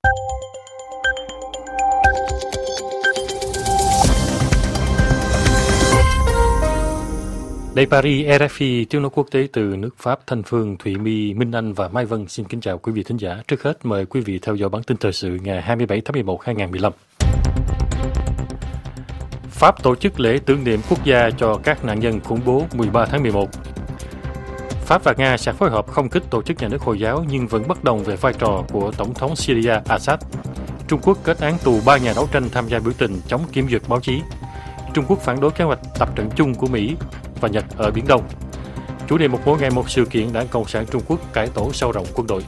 Đây Paris, RFI, tiếng nói quốc tế từ nước Pháp. Thanh Phương, Thụy My, Minh Anh và Mai Vân xin kính chào quý vị thính giả. Trước hết mời quý vị theo dõi bản tin thời sự ngày 27 tháng 11 2015. Pháp tổ chức lễ tưởng niệm quốc gia cho các nạn nhân khủng bố 13 tháng 11. Pháp và Nga sẽ phối hợp không kích tổ chức nhà nước Hồi giáo nhưng vẫn bất đồng về vai trò của Tổng thống Syria Assad. Trung Quốc kết án tù 3 nhà đấu tranh tham gia biểu tình chống kiểm duyệt báo chí. Trung Quốc phản đối kế hoạch tập trận chung của Mỹ và Nhật ở Biển Đông. Chủ đề Mỗi ngày một sự kiện Đảng Cộng sản Trung Quốc cải tổ sâu rộng quân đội.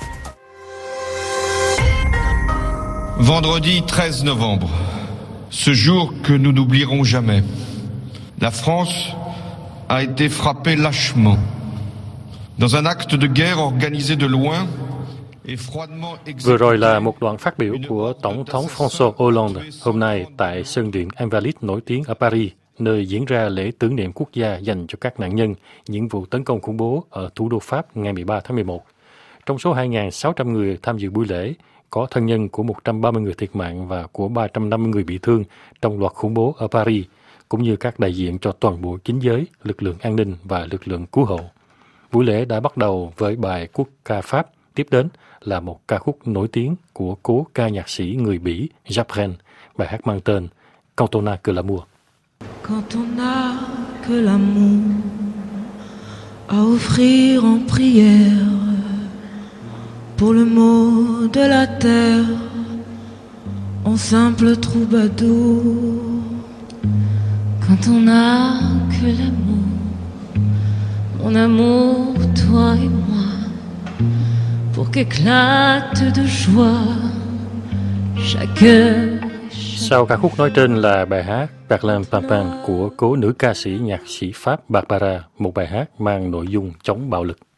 Vendredi 13 novembre, ce jour que nous n'oublierons jamais. La France a été frappée lâchement dans un acte de guerre organisé de loin. Vừa rồi là một đoạn phát biểu của Tổng thống François Hollande hôm nay tại Sân Điện Invalides nổi tiếng ở Paris, nơi diễn ra lễ tưởng niệm quốc gia dành cho các nạn nhân những vụ tấn công khủng bố ở thủ đô Pháp ngày 13 tháng 11. Trong số 2.600 người tham dự buổi lễ, có thân nhân của 130 người thiệt mạng và của 350 người bị thương trong loạt khủng bố ở Paris, cũng như các đại diện cho toàn bộ chính giới, lực lượng an ninh và lực lượng cứu hộ. Buổi lễ đã bắt đầu với bài quốc ca Pháp, tiếp đến là một ca khúc nổi tiếng của cố ca nhạc sĩ người Bỉ Jacques Brel, bài hát mang tên Quand on a que l'amour. Quand on a que l'amour à offrir en prière pour le mot de la terre en simple troubadour. Quand on a que l'amour, mon amour, toi et moi, pour qu'éclate de joie chaque. Sau ca khúc nói trên là bài hát Parlem Pampan của cố nữ ca sĩ nhạc sĩ Pháp Barbara, một bài hát mang nội dung chống bạo lực.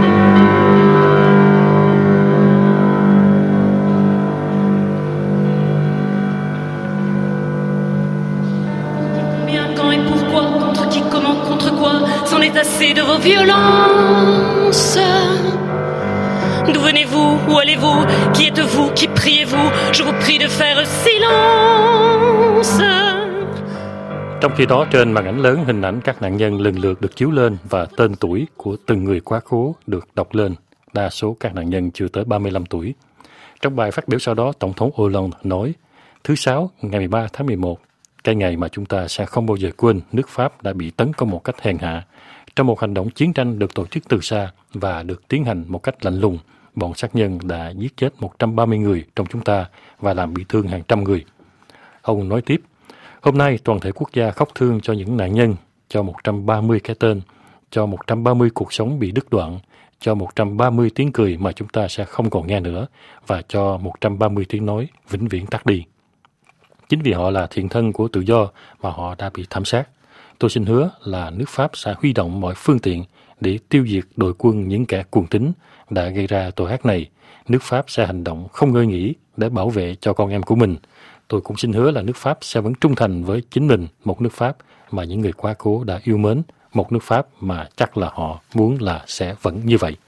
Bien quand et pourquoi, contre qui, comment, contre quoi, c'en est assez de vos violences. D'où venez-vous? Où allez-vous? Qui êtes-vous? Qui priez-vous? Je vous prie de faire silence. Trong khi đó, trên màn ảnh lớn, hình ảnh các nạn nhân lần lượt được chiếu lên và tên tuổi của từng người quá cố được đọc lên. Đa số các nạn nhân chưa tới 35 tuổi. Trong bài phát biểu sau đó, Tổng thống Hollande nói, thứ Sáu, ngày 13 tháng 11, cái ngày mà chúng ta sẽ không bao giờ quên, nước Pháp đã bị tấn công một cách hèn hạ. Trong một hành động chiến tranh được tổ chức từ xa và được tiến hành một cách lạnh lùng, bọn sát nhân đã giết chết 130 người trong chúng ta và làm bị thương hàng trăm người. Ông nói tiếp, hôm nay toàn thể quốc gia khóc thương cho những nạn nhân, cho 130 cái tên, cho 130 cuộc sống bị đứt đoạn, cho 130 tiếng cười mà chúng ta sẽ không còn nghe nữa và cho 130 tiếng nói vĩnh viễn tắt đi. Chính vì họ là thiện thân của tự do mà họ đã bị thảm sát. Tôi xin hứa là nước Pháp sẽ huy động mọi phương tiện để tiêu diệt đội quân những kẻ cuồng tín đã gây ra tội ác này. Nước Pháp sẽ hành động không ngơi nghỉ để bảo vệ cho con em của mình. Tôi cũng xin hứa là nước Pháp sẽ vẫn trung thành với chính mình, một nước Pháp mà những người quá cố đã yêu mến, một nước Pháp mà chắc là họ muốn là sẽ vẫn như vậy.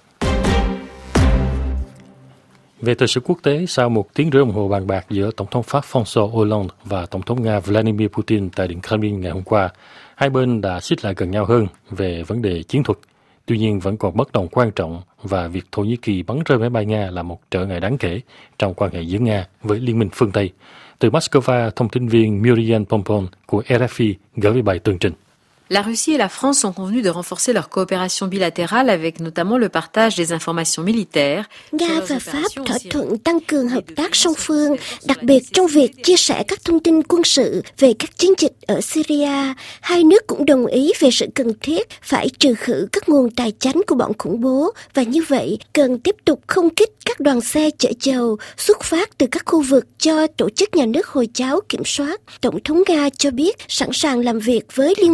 Về thời sự quốc tế, sau 1 tiếng rưỡi đồng hồ bàn bạc giữa Tổng thống Pháp François Hollande và Tổng thống Nga Vladimir Putin tại Điện Kremlin ngày hôm qua, hai bên đã xích lại gần nhau hơn về vấn đề chiến thuật. Tuy nhiên vẫn còn bất đồng quan trọng và việc Thổ Nhĩ Kỳ bắn rơi máy bay Nga là một trở ngại đáng kể trong quan hệ giữa Nga với Liên minh phương Tây. Từ Moscow, thông tin viên Muriel Pompon của RFI gửi về bài tường trình. La Russie et la France sont convenus de renforcer leur coopération bilatérale avec notamment le partage des informations militaires. Nga và Pháp thỏa thuận tăng cường hợp tác song phương, đặc biệt trong việc chia sẻ các thông tin quân sự về các chiến dịch ở Syria. Hai nước cũng đồng ý về sự cần thiết phải trừ khử các nguồn tài chánh của bọn khủng bố và như vậy cần tiếp tục không kích các đoàn xe chở dầu xuất phát từ các khu vực do tổ chức nhà nước Hồi giáo kiểm soát. Tổng thống Nga cho biết sẵn sàng làm việc với liên minh cho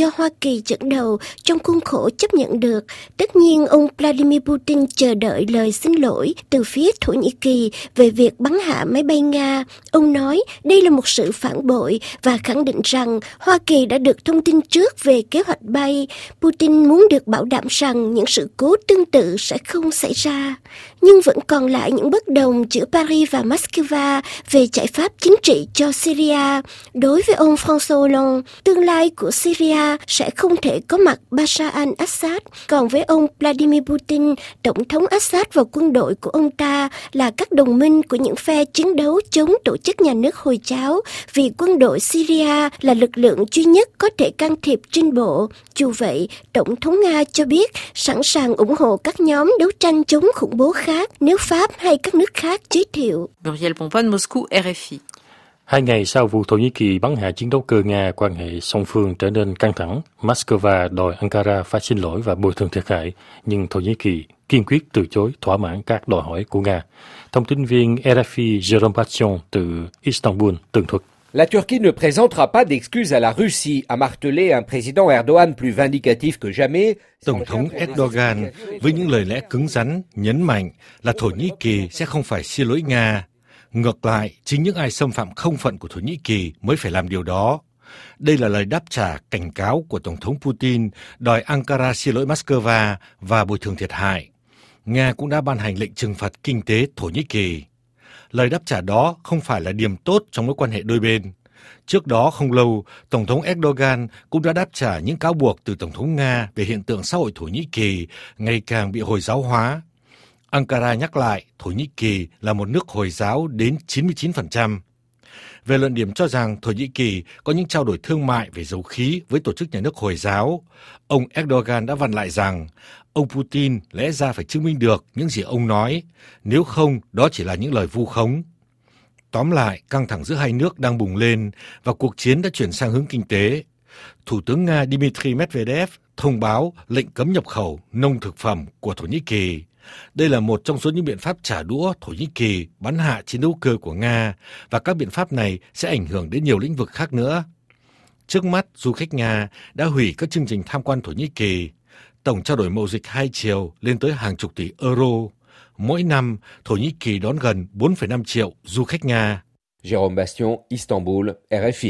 cho Hoa Kỳ dẫn đầu trong khuôn khổ chấp nhận được. Tất nhiên, ông Vladimir Putin chờ đợi lời xin lỗi từ phía Thổ Nhĩ Kỳ về việc bắn hạ máy bay Nga. Ông nói đây là một sự phản bội và khẳng định rằng Hoa Kỳ đã được thông tin trước về kế hoạch bay. Putin muốn được bảo đảm rằng những sự cố tương tự sẽ không xảy ra. Nhưng vẫn còn lại những bất đồng giữa Paris và Moscow về giải pháp chính trị cho Syria. Đối với ông François Hollande, tương lai của Syria sẽ không thể có mặt Bashar al-Assad. Còn với ông Vladimir Putin, Tổng thống Assad và quân đội của ông ta là các đồng minh của những phe chiến đấu chống tổ chức nhà nước Hồi giáo, vì quân đội Syria là lực lượng duy nhất có thể can thiệp trên bộ. Dù vậy, Tổng thống Nga cho biết sẵn sàng ủng hộ các nhóm đấu tranh chống khủng bố khác nếu Pháp hay các nước khác giới thiệu. Muriel Pompon, Moscou, RFI. 2 ngày sau vụ Thổ Nhĩ Kỳ bắn hạ chiến đấu cơ Nga, quan hệ song phương trở nên căng thẳng. Moscow đòi Ankara phải xin lỗi và bồi thường thiệt hại, nhưng Thổ Nhĩ Kỳ kiên quyết từ chối thỏa mãn các đòi hỏi của Nga. Thông tin viên RFI Jérôme Passion từ Istanbul tường thuật. La Turquie ne présentera pas d'excuses à la Russie, a martelé un président Erdogan plus vindicatif que jamais. Tổng thống Erdogan với những lời lẽ cứng rắn nhấn mạnh là Thổ Nhĩ Kỳ sẽ không phải xin lỗi Nga. Ngược lại, chính những ai xâm phạm không phận của Thổ Nhĩ Kỳ mới phải làm điều đó. Đây là lời đáp trả cảnh cáo của Tổng thống Putin đòi Ankara xin lỗi Moscow và bồi thường thiệt hại. Nga cũng đã ban hành lệnh trừng phạt kinh tế Thổ Nhĩ Kỳ. Lời đáp trả đó không phải là điểm tốt trong mối quan hệ đôi bên. Trước đó không lâu, Tổng thống Erdogan cũng đã đáp trả những cáo buộc từ Tổng thống Nga về hiện tượng xã hội Thổ Nhĩ Kỳ ngày càng bị Hồi giáo hóa. Ankara nhắc lại Thổ Nhĩ Kỳ là một nước Hồi giáo đến 99%. Về luận điểm cho rằng Thổ Nhĩ Kỳ có những trao đổi thương mại về dầu khí với tổ chức nhà nước Hồi giáo, ông Erdogan đã vặn lại rằng ông Putin lẽ ra phải chứng minh được những gì ông nói, nếu không đó chỉ là những lời vu khống. Tóm lại, căng thẳng giữa hai nước đang bùng lên và cuộc chiến đã chuyển sang hướng kinh tế. Thủ tướng Nga Dmitry Medvedev thông báo lệnh cấm nhập khẩu nông thực phẩm của Thổ Nhĩ Kỳ. Đây là một trong số những biện pháp trả đũa Thổ Nhĩ Kỳ bắn hạ chiến đấu cơ của Nga, và các biện pháp này sẽ ảnh hưởng đến nhiều lĩnh vực khác nữa. Trước mắt, du khách Nga đã hủy các chương trình tham quan Thổ Nhĩ Kỳ. Tổng trao đổi mậu dịch hai chiều lên tới hàng chục tỷ euro. Mỗi năm, Thổ Nhĩ Kỳ đón gần 4,5 triệu du khách Nga. Jérôme Bastion, Istanbul, RFI.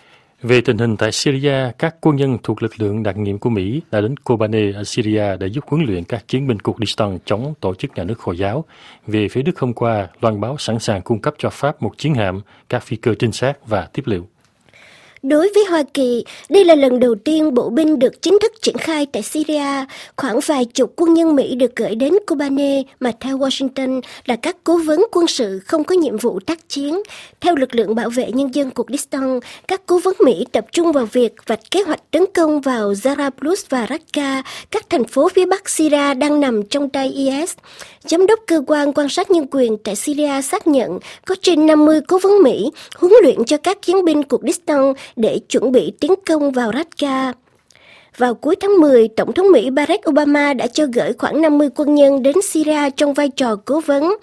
Về tình hình tại Syria, các quân nhân thuộc lực lượng đặc nhiệm của Mỹ đã đến Kobane ở Syria để giúp huấn luyện các chiến binh Kurdistan chống tổ chức nhà nước Hồi giáo. Về phía Đức hôm qua, loan báo sẵn sàng cung cấp cho Pháp một chiến hạm, các phi cơ trinh sát và tiếp liệu. Đối với Hoa Kỳ, đây là lần đầu tiên bộ binh được chính thức triển khai tại Syria. Khoảng vài chục quân nhân Mỹ được gửi đến Kobane mà theo Washington là các cố vấn quân sự không có nhiệm vụ tác chiến. Theo lực lượng bảo vệ nhân dân Kurdistan, các cố vấn Mỹ tập trung vào việc vạch kế hoạch tấn công vào Jarablus và Raqqa, các thành phố phía bắc Syria đang nằm trong tay IS. Giám đốc cơ quan quan sát nhân quyền tại Syria xác nhận có trên 50 cố vấn Mỹ huấn luyện cho các chiến binh Kurdistan để chuẩn bị tiến công vào Raqqa. Vào cuối tháng 10, Tổng thống Mỹ Barack Obama đã cho gửi khoảng 50 quân nhân đến Syria trong vai trò cố vấn.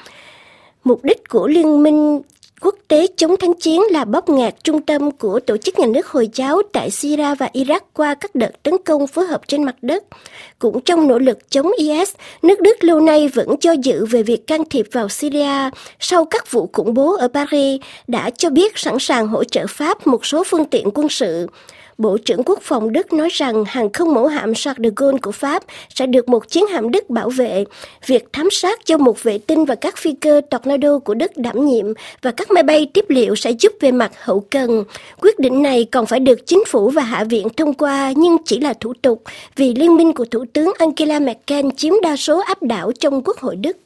Mục đích của Liên minh quốc tế chống thánh chiến là bóp nghẹt trung tâm của tổ chức nhà nước Hồi giáo tại Syria và Iraq qua các đợt tấn công phối hợp trên mặt đất. Cũng trong nỗ lực chống IS, nước Đức lâu nay vẫn do dự về việc can thiệp vào Syria sau các vụ khủng bố ở Paris, đã cho biết sẵn sàng hỗ trợ Pháp một số phương tiện quân sự. Bộ trưởng Quốc phòng Đức nói rằng hàng không mẫu hạm Charles de Gaulle của Pháp sẽ được một chiến hạm Đức bảo vệ. Việc thám sát do một vệ tinh và các phi cơ Tornado của Đức đảm nhiệm và các máy bay tiếp liệu sẽ giúp về mặt hậu cần. Quyết định này còn phải được chính phủ và Hạ viện thông qua nhưng chỉ là thủ tục vì liên minh của Thủ tướng Angela Merkel chiếm đa số áp đảo trong Quốc hội Đức.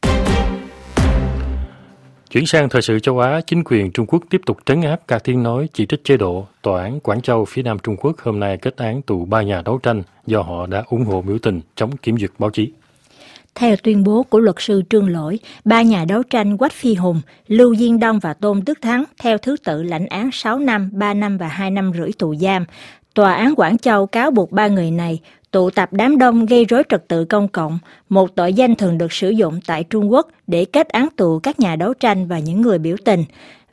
Chuyển sang thời sự châu Á, chính quyền Trung Quốc tiếp tục trấn áp các tiếng nói chỉ trích chế độ. Tòa án Quảng Châu phía nam Trung Quốc hôm nay kết án tù 3 nhà đấu tranh do họ đã ủng hộ biểu tình chống kiểm duyệt báo chí. Theo tuyên bố của luật sư Trương Lỗi, 3 nhà đấu tranh Quách Phi Hùng, Lưu Diên Đông và Tôn Đức Thắng theo thứ tự lãnh án 6 năm, 3 năm và 2 năm rưỡi tù giam. Tòa án Quảng Châu cáo buộc 3 người này tụ tập đám đông gây rối trật tự công cộng, một tội danh thường được sử dụng tại Trung Quốc để kết án tù các nhà đấu tranh và những người biểu tình.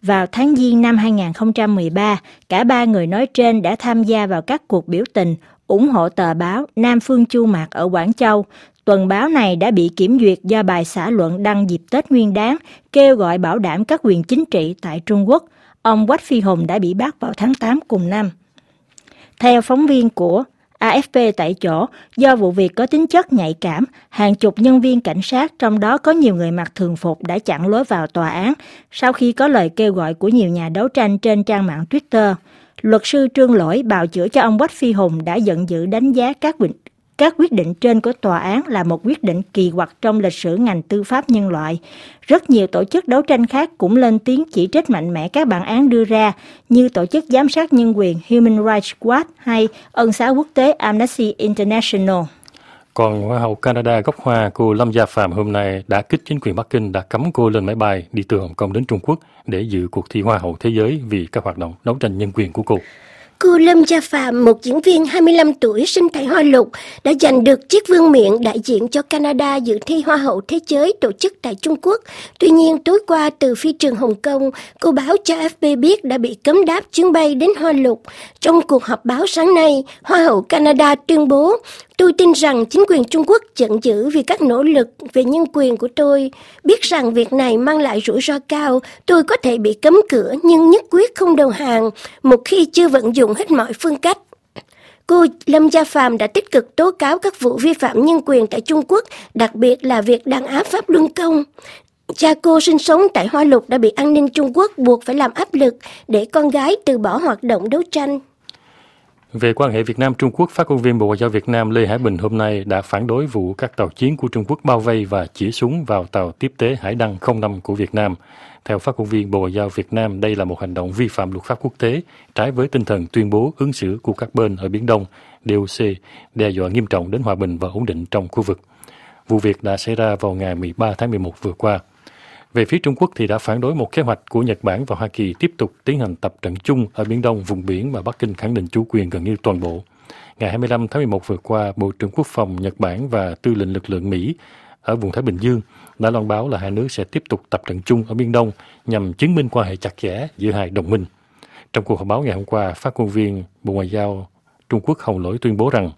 Vào tháng Giêng năm 2013, cả ba người nói trên đã tham gia vào các cuộc biểu tình ủng hộ tờ báo Nam Phương Chu Mạc ở Quảng Châu. Tuần báo này đã bị kiểm duyệt do bài xã luận đăng dịp Tết Nguyên Đán, kêu gọi bảo đảm các quyền chính trị tại Trung Quốc. Ông Quách Phi Hùng đã bị bắt vào tháng 8 cùng năm. Theo phóng viên của AFP tại chỗ, do vụ việc có tính chất nhạy cảm, hàng chục nhân viên cảnh sát, trong đó có nhiều người mặc thường phục, đã chặn lối vào tòa án sau khi có lời kêu gọi của nhiều nhà đấu tranh trên trang mạng Twitter. Luật sư Trương Lỗi, bào chữa cho ông Quách Phi Hùng, đã giận dữ đánh giá các quyết định trên của tòa án là một quyết định kỳ quặc trong lịch sử ngành tư pháp nhân loại. Rất nhiều tổ chức đấu tranh khác cũng lên tiếng chỉ trích mạnh mẽ các bản án đưa ra, như Tổ chức Giám sát Nhân quyền Human Rights Watch hay Ân xá quốc tế Amnesty International. Còn Hoa hậu Canada gốc Hoa, cô Lâm Gia Phàm hôm nay đã kích chính quyền Bắc Kinh đã cấm cô lên máy bay đi từ Hồng Kông đến Trung Quốc để dự cuộc thi Hoa hậu Thế giới vì các hoạt động đấu tranh nhân quyền của cô. Cô Lâm Gia Phàm, một diễn viên 25 tuổi sinh tại Hoa Lục, đã giành được chiếc vương miện đại diện cho Canada dự thi Hoa hậu Thế giới tổ chức tại Trung Quốc. Tuy nhiên, tối qua từ phi trường Hồng Kông, cô báo cho AFP biết đã bị cấm đáp chuyến bay đến Hoa Lục. Trong cuộc họp báo sáng nay, Hoa hậu Canada tuyên bố: "Tôi tin rằng chính quyền Trung Quốc giận dữ vì các nỗ lực về nhân quyền của tôi. Biết rằng việc này mang lại rủi ro cao, tôi có thể bị cấm cửa nhưng nhất quyết không đầu hàng, một khi chưa vận dụng hết mọi phương cách." Cô Lâm Gia Phàm đã tích cực tố cáo các vụ vi phạm nhân quyền tại Trung Quốc, đặc biệt là việc đàn áp Pháp Luân Công. Cha cô sinh sống tại Hoa Lục đã bị an ninh Trung Quốc buộc phải làm áp lực để con gái từ bỏ hoạt động đấu tranh. Về quan hệ Việt Nam-Trung Quốc, phát ngôn viên Bộ Ngoại giao Việt Nam Lê Hải Bình hôm nay đã phản đối vụ các tàu chiến của Trung Quốc bao vây và chĩa súng vào tàu tiếp tế Hải Đăng 05 của Việt Nam. Theo phát ngôn viên Bộ Ngoại giao Việt Nam, đây là một hành động vi phạm luật pháp quốc tế, trái với tinh thần tuyên bố ứng xử của các bên ở Biển Đông, DOC, đe dọa nghiêm trọng đến hòa bình và ổn định trong khu vực. Vụ việc đã xảy ra vào ngày 13 tháng 11 vừa qua. Về phía Trung Quốc thì đã phản đối một kế hoạch của Nhật Bản và Hoa Kỳ tiếp tục tiến hành tập trận chung ở Biển Đông, vùng biển mà Bắc Kinh khẳng định chủ quyền gần như toàn bộ. Ngày 25 tháng 11 vừa qua, Bộ trưởng Quốc phòng Nhật Bản và Tư lệnh lực lượng Mỹ ở vùng Thái Bình Dương đã loan báo là hai nước sẽ tiếp tục tập trận chung ở Biển Đông nhằm chứng minh quan hệ chặt chẽ giữa hai đồng minh. Trong cuộc họp báo ngày hôm qua, phát ngôn viên Bộ Ngoại giao Trung Quốc Hồng Lỗi tuyên bố rằng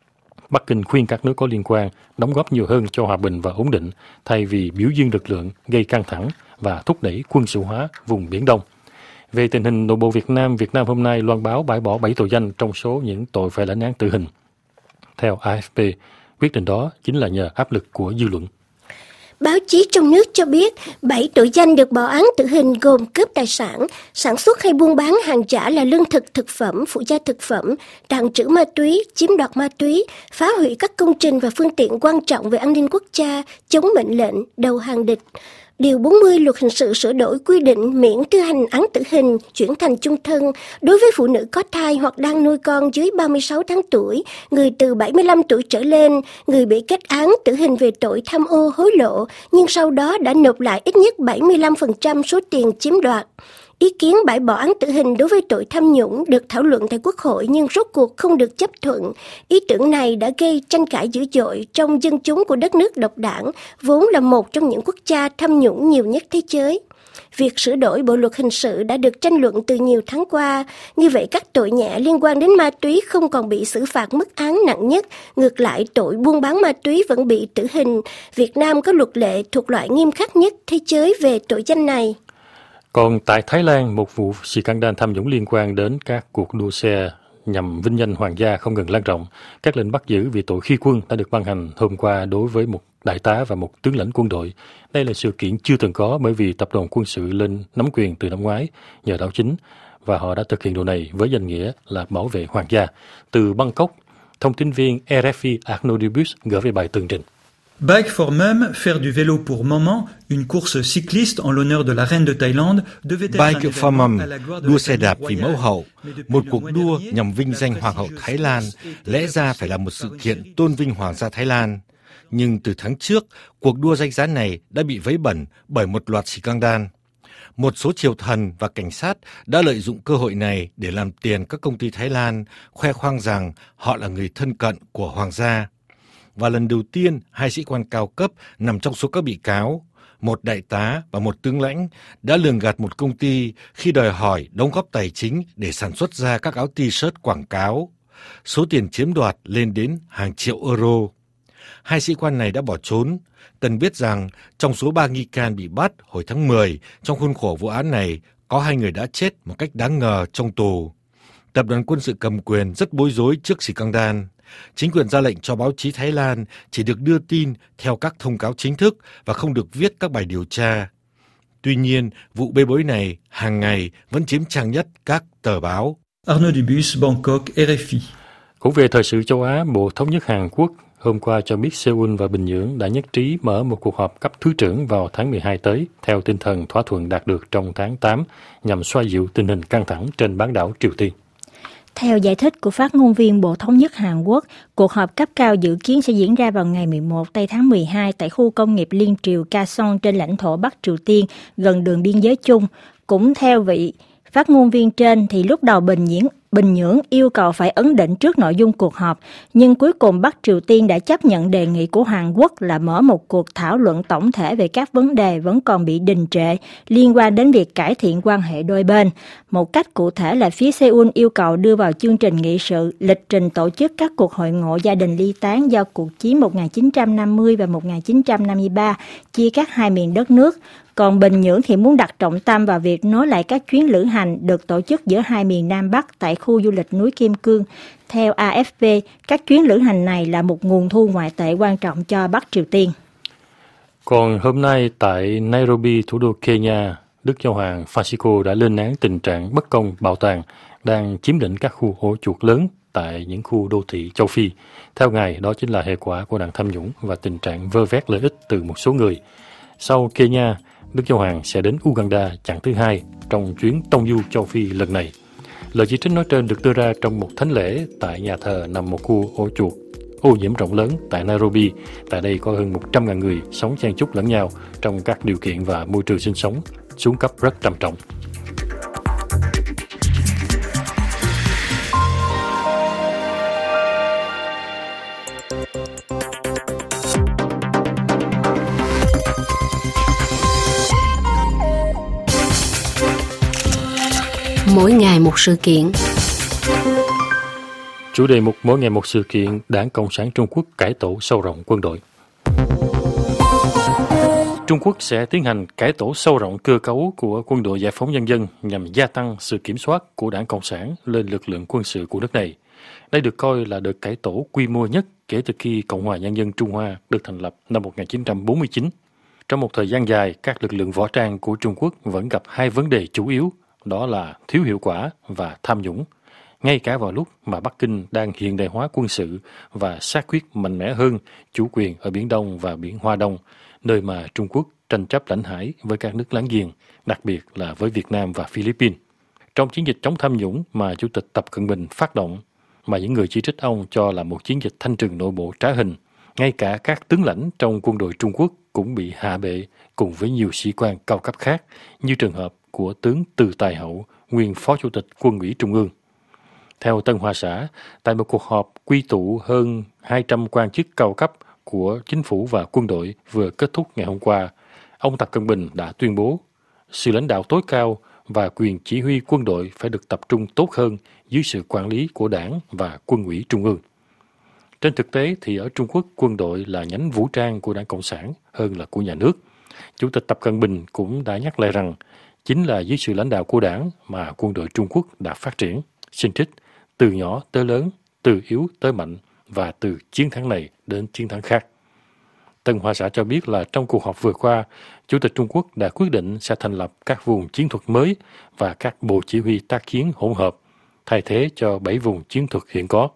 Bắc Kinh khuyên các nước có liên quan đóng góp nhiều hơn cho hòa bình và ổn định thay vì biểu dương lực lượng gây căng thẳng và thúc đẩy quân sự hóa vùng Biển Đông. Về tình hình nội bộ Việt Nam hôm nay loan báo bãi bỏ 7 tội danh trong số những tội phải lãnh án tử hình. Theo AFP, quyết định đó chính là nhờ áp lực của dư luận. Báo chí trong nước cho biết 7 tội danh được bỏ án tử hình gồm cướp tài sản, sản xuất hay buôn bán hàng giả là lương thực, thực phẩm, phụ gia thực phẩm, tàng trữ ma túy, chiếm đoạt ma túy, phá hủy các công trình và phương tiện quan trọng về an ninh quốc gia, chống mệnh lệnh, đầu hàng địch. Điều 40 Luật Hình sự sửa đổi quy định miễn thi hành án tử hình chuyển thành chung thân đối với phụ nữ có thai hoặc đang nuôi con dưới 36 tháng tuổi, người từ 75 tuổi trở lên, người bị kết án tử hình về tội tham ô hối lộ nhưng sau đó đã nộp lại ít nhất 75% số tiền chiếm đoạt. Ý kiến bãi bỏ án tử hình đối với tội tham nhũng được thảo luận tại Quốc hội nhưng rốt cuộc không được chấp thuận. Ý tưởng này đã gây tranh cãi dữ dội trong dân chúng của đất nước độc đảng, vốn là một trong những quốc gia tham nhũng nhiều nhất thế giới. Việc sửa đổi Bộ Luật Hình sự đã được tranh luận từ nhiều tháng qua. Như vậy, các tội nhẹ liên quan đến ma túy không còn bị xử phạt mức án nặng nhất. Ngược lại, tội buôn bán ma túy vẫn bị tử hình. Việt Nam có luật lệ thuộc loại nghiêm khắc nhất thế giới về tội danh này. Còn tại Thái Lan, một vụ scandal tham nhũng liên quan đến các cuộc đua xe nhằm vinh danh hoàng gia không ngừng lan rộng. Các lệnh bắt giữ vì tội khi quân đã được ban hành hôm qua đối với một đại tá và một tướng lãnh quân đội. Đây là sự kiện chưa từng có bởi vì tập đoàn quân sự lên nắm quyền từ năm ngoái nhờ đảo chính và họ đã thực hiện điều này với danh nghĩa là bảo vệ hoàng gia. Từ Bangkok, thông tin viên RFI Arnaud Dubus gửi về bài tường trình. Bike for Mum, faire du vélo pour maman, une course cycliste en l'honneur de la reine de Thaïlande, devait être Bike for Mum, đua xe đạp vì mẫu hậu, một cuộc đua nhằm vinh danh Hoàng hậu Thái Lan, lẽ ra phải là một sự kiện tôn vinh Hoàng gia Thái Lan. Nhưng từ tháng trước, cuộc đua danh giá này đã bị vấy bẩn bởi một loạt scandal. Một số triều thần và cảnh sát đã lợi dụng cơ hội này để làm tiền các công ty Thái Lan, khoe khoang rằng họ là người thân cận của Hoàng gia. Và lần đầu tiên, hai sĩ quan cao cấp nằm trong số các bị cáo. một đại tá và một tướng lãnh đã lường gạt một công ty khi đòi hỏi đóng góp tài chính để sản xuất ra các áo t-shirt quảng cáo. Số tiền chiếm đoạt lên đến hàng triệu euro. Hai sĩ quan này đã bỏ trốn. Cần biết rằng trong số 3 nghi can bị bắt hồi tháng 10 trong khuôn khổ vụ án này, có 2 người đã chết một cách đáng ngờ trong tù. Tập đoàn quân sự cầm quyền rất bối rối trước scandal. Chính quyền ra lệnh cho báo chí Thái Lan chỉ được đưa tin theo các thông cáo chính thức và không được viết các bài điều tra. Tuy nhiên, vụ bê bối này hàng ngày vẫn chiếm trang nhất các tờ báo. Arnaud Dubus, Bangkok, RFI. Cũng về thời sự châu Á, Bộ Thống nhất Hàn Quốc hôm qua cho biết Seoul và Bình Nhưỡng đã nhất trí mở một cuộc họp cấp thứ trưởng vào tháng 12 tới, theo tinh thần thỏa thuận đạt được trong tháng 8, nhằm xoa dịu tình hình căng thẳng trên bán đảo Triều Tiên. Theo giải thích của phát ngôn viên Bộ Thống nhất Hàn Quốc, cuộc họp cấp cao dự kiến sẽ diễn ra vào ngày 11 tây tháng 12 tại khu công nghiệp Liên Triều Kaesong trên lãnh thổ Bắc Triều Tiên, gần đường biên giới chung. Cũng theo vị phát ngôn viên trên, thì lúc đầu Bình Nhưỡng yêu cầu phải ấn định trước nội dung cuộc họp, nhưng cuối cùng Bắc Triều Tiên đã chấp nhận đề nghị của Hàn Quốc là mở một cuộc thảo luận tổng thể về các vấn đề vẫn còn bị đình trệ liên quan đến việc cải thiện quan hệ đôi bên. Một cách cụ thể là phía Seoul yêu cầu đưa vào chương trình nghị sự lịch trình tổ chức các cuộc hội ngộ gia đình ly tán do cuộc chiến 1950 và 1953 chia cắt hai miền đất nước. Còn Bình Nhưỡng thì muốn đặt trọng tâm vào việc nối lại các chuyến lữ hành được tổ chức giữa hai miền Nam Bắc tại khu du lịch núi Kim Cương. Theo AFP, các chuyến lữ hành này là một nguồn thu ngoại tệ quan trọng cho Bắc Triều Tiên. Còn hôm nay tại Nairobi, thủ đô Kenya, Đức Giáo hoàng Francisco đã lên án tình trạng bất công bạo tàn đang chiếm lĩnh các khu ổ chuột lớn tại những khu đô thị châu Phi. Theo Ngài, đó chính là hệ quả của nạn tham nhũng và tình trạng vơ vét lợi ích từ một số người. Sau Kenya, Đức Giáo hoàng sẽ đến Uganda chặng thứ 2 trong chuyến tông du châu Phi lần này. Lời chỉ trích nói trên được đưa ra trong một thánh lễ tại nhà thờ nằm một khu ổ chuột ô nhiễm rộng lớn tại Nairobi. Tại đây có hơn 100.000 người sống chen chúc lẫn nhau trong các điều kiện và môi trường sinh sống xuống cấp rất trầm trọng. Mỗi ngày một sự kiện. Chủ đề mục Mỗi ngày một sự kiện, Đảng Cộng sản Trung Quốc cải tổ sâu rộng quân đội. Trung Quốc sẽ tiến hành cải tổ sâu rộng cơ cấu của quân đội giải phóng nhân dân nhằm gia tăng sự kiểm soát của Đảng Cộng sản lên lực lượng quân sự của nước này. Đây được coi là đợt cải tổ quy mô nhất kể từ khi Cộng hòa Nhân dân Trung Hoa được thành lập năm 1949. Trong một thời gian dài, các lực lượng võ trang của Trung Quốc vẫn gặp hai vấn đề chủ yếu, đó là thiếu hiệu quả và tham nhũng. Ngay cả vào lúc mà Bắc Kinh đang hiện đại hóa quân sự và xác quyết mạnh mẽ hơn chủ quyền ở Biển Đông và Biển Hoa Đông, nơi mà Trung Quốc tranh chấp lãnh hải với các nước láng giềng, đặc biệt là với Việt Nam và Philippines. Trong chiến dịch chống tham nhũng mà Chủ tịch Tập Cận Bình phát động, mà những người chỉ trích ông cho là một chiến dịch thanh trừng nội bộ trá hình, ngay cả các tướng lãnh trong quân đội Trung Quốc cũng bị hạ bệ cùng với nhiều sĩ quan cao cấp khác, như trường hợp của tướng Từ Tài Hậu, nguyên Phó Chủ tịch Quân ủy Trung ương. Theo Tân Hoa Xã, tại một cuộc họp quy tụ hơn 200 quan chức cao cấp của chính phủ và quân đội vừa kết thúc ngày hôm qua, ông Tập Cận Bình đã tuyên bố sự lãnh đạo tối cao và quyền chỉ huy quân đội phải được tập trung tốt hơn dưới sự quản lý của Đảng và Quân ủy Trung ương. Trên thực tế thì ở Trung Quốc, quân đội là nhánh vũ trang của Đảng Cộng sản hơn là của nhà nước. Chủ tịch Tập Cận Bình cũng đã nhắc lại rằng chính là dưới sự lãnh đạo của Đảng mà quân đội Trung Quốc đã phát triển, sinh trích, từ nhỏ tới lớn, từ yếu tới mạnh và từ chiến thắng này đến chiến thắng khác. Tân Hoa Xã cho biết là trong cuộc họp vừa qua, Chủ tịch Trung Quốc đã quyết định sẽ thành lập các vùng chiến thuật mới và các bộ chỉ huy tác chiến hỗn hợp, thay thế cho 7 vùng chiến thuật hiện có.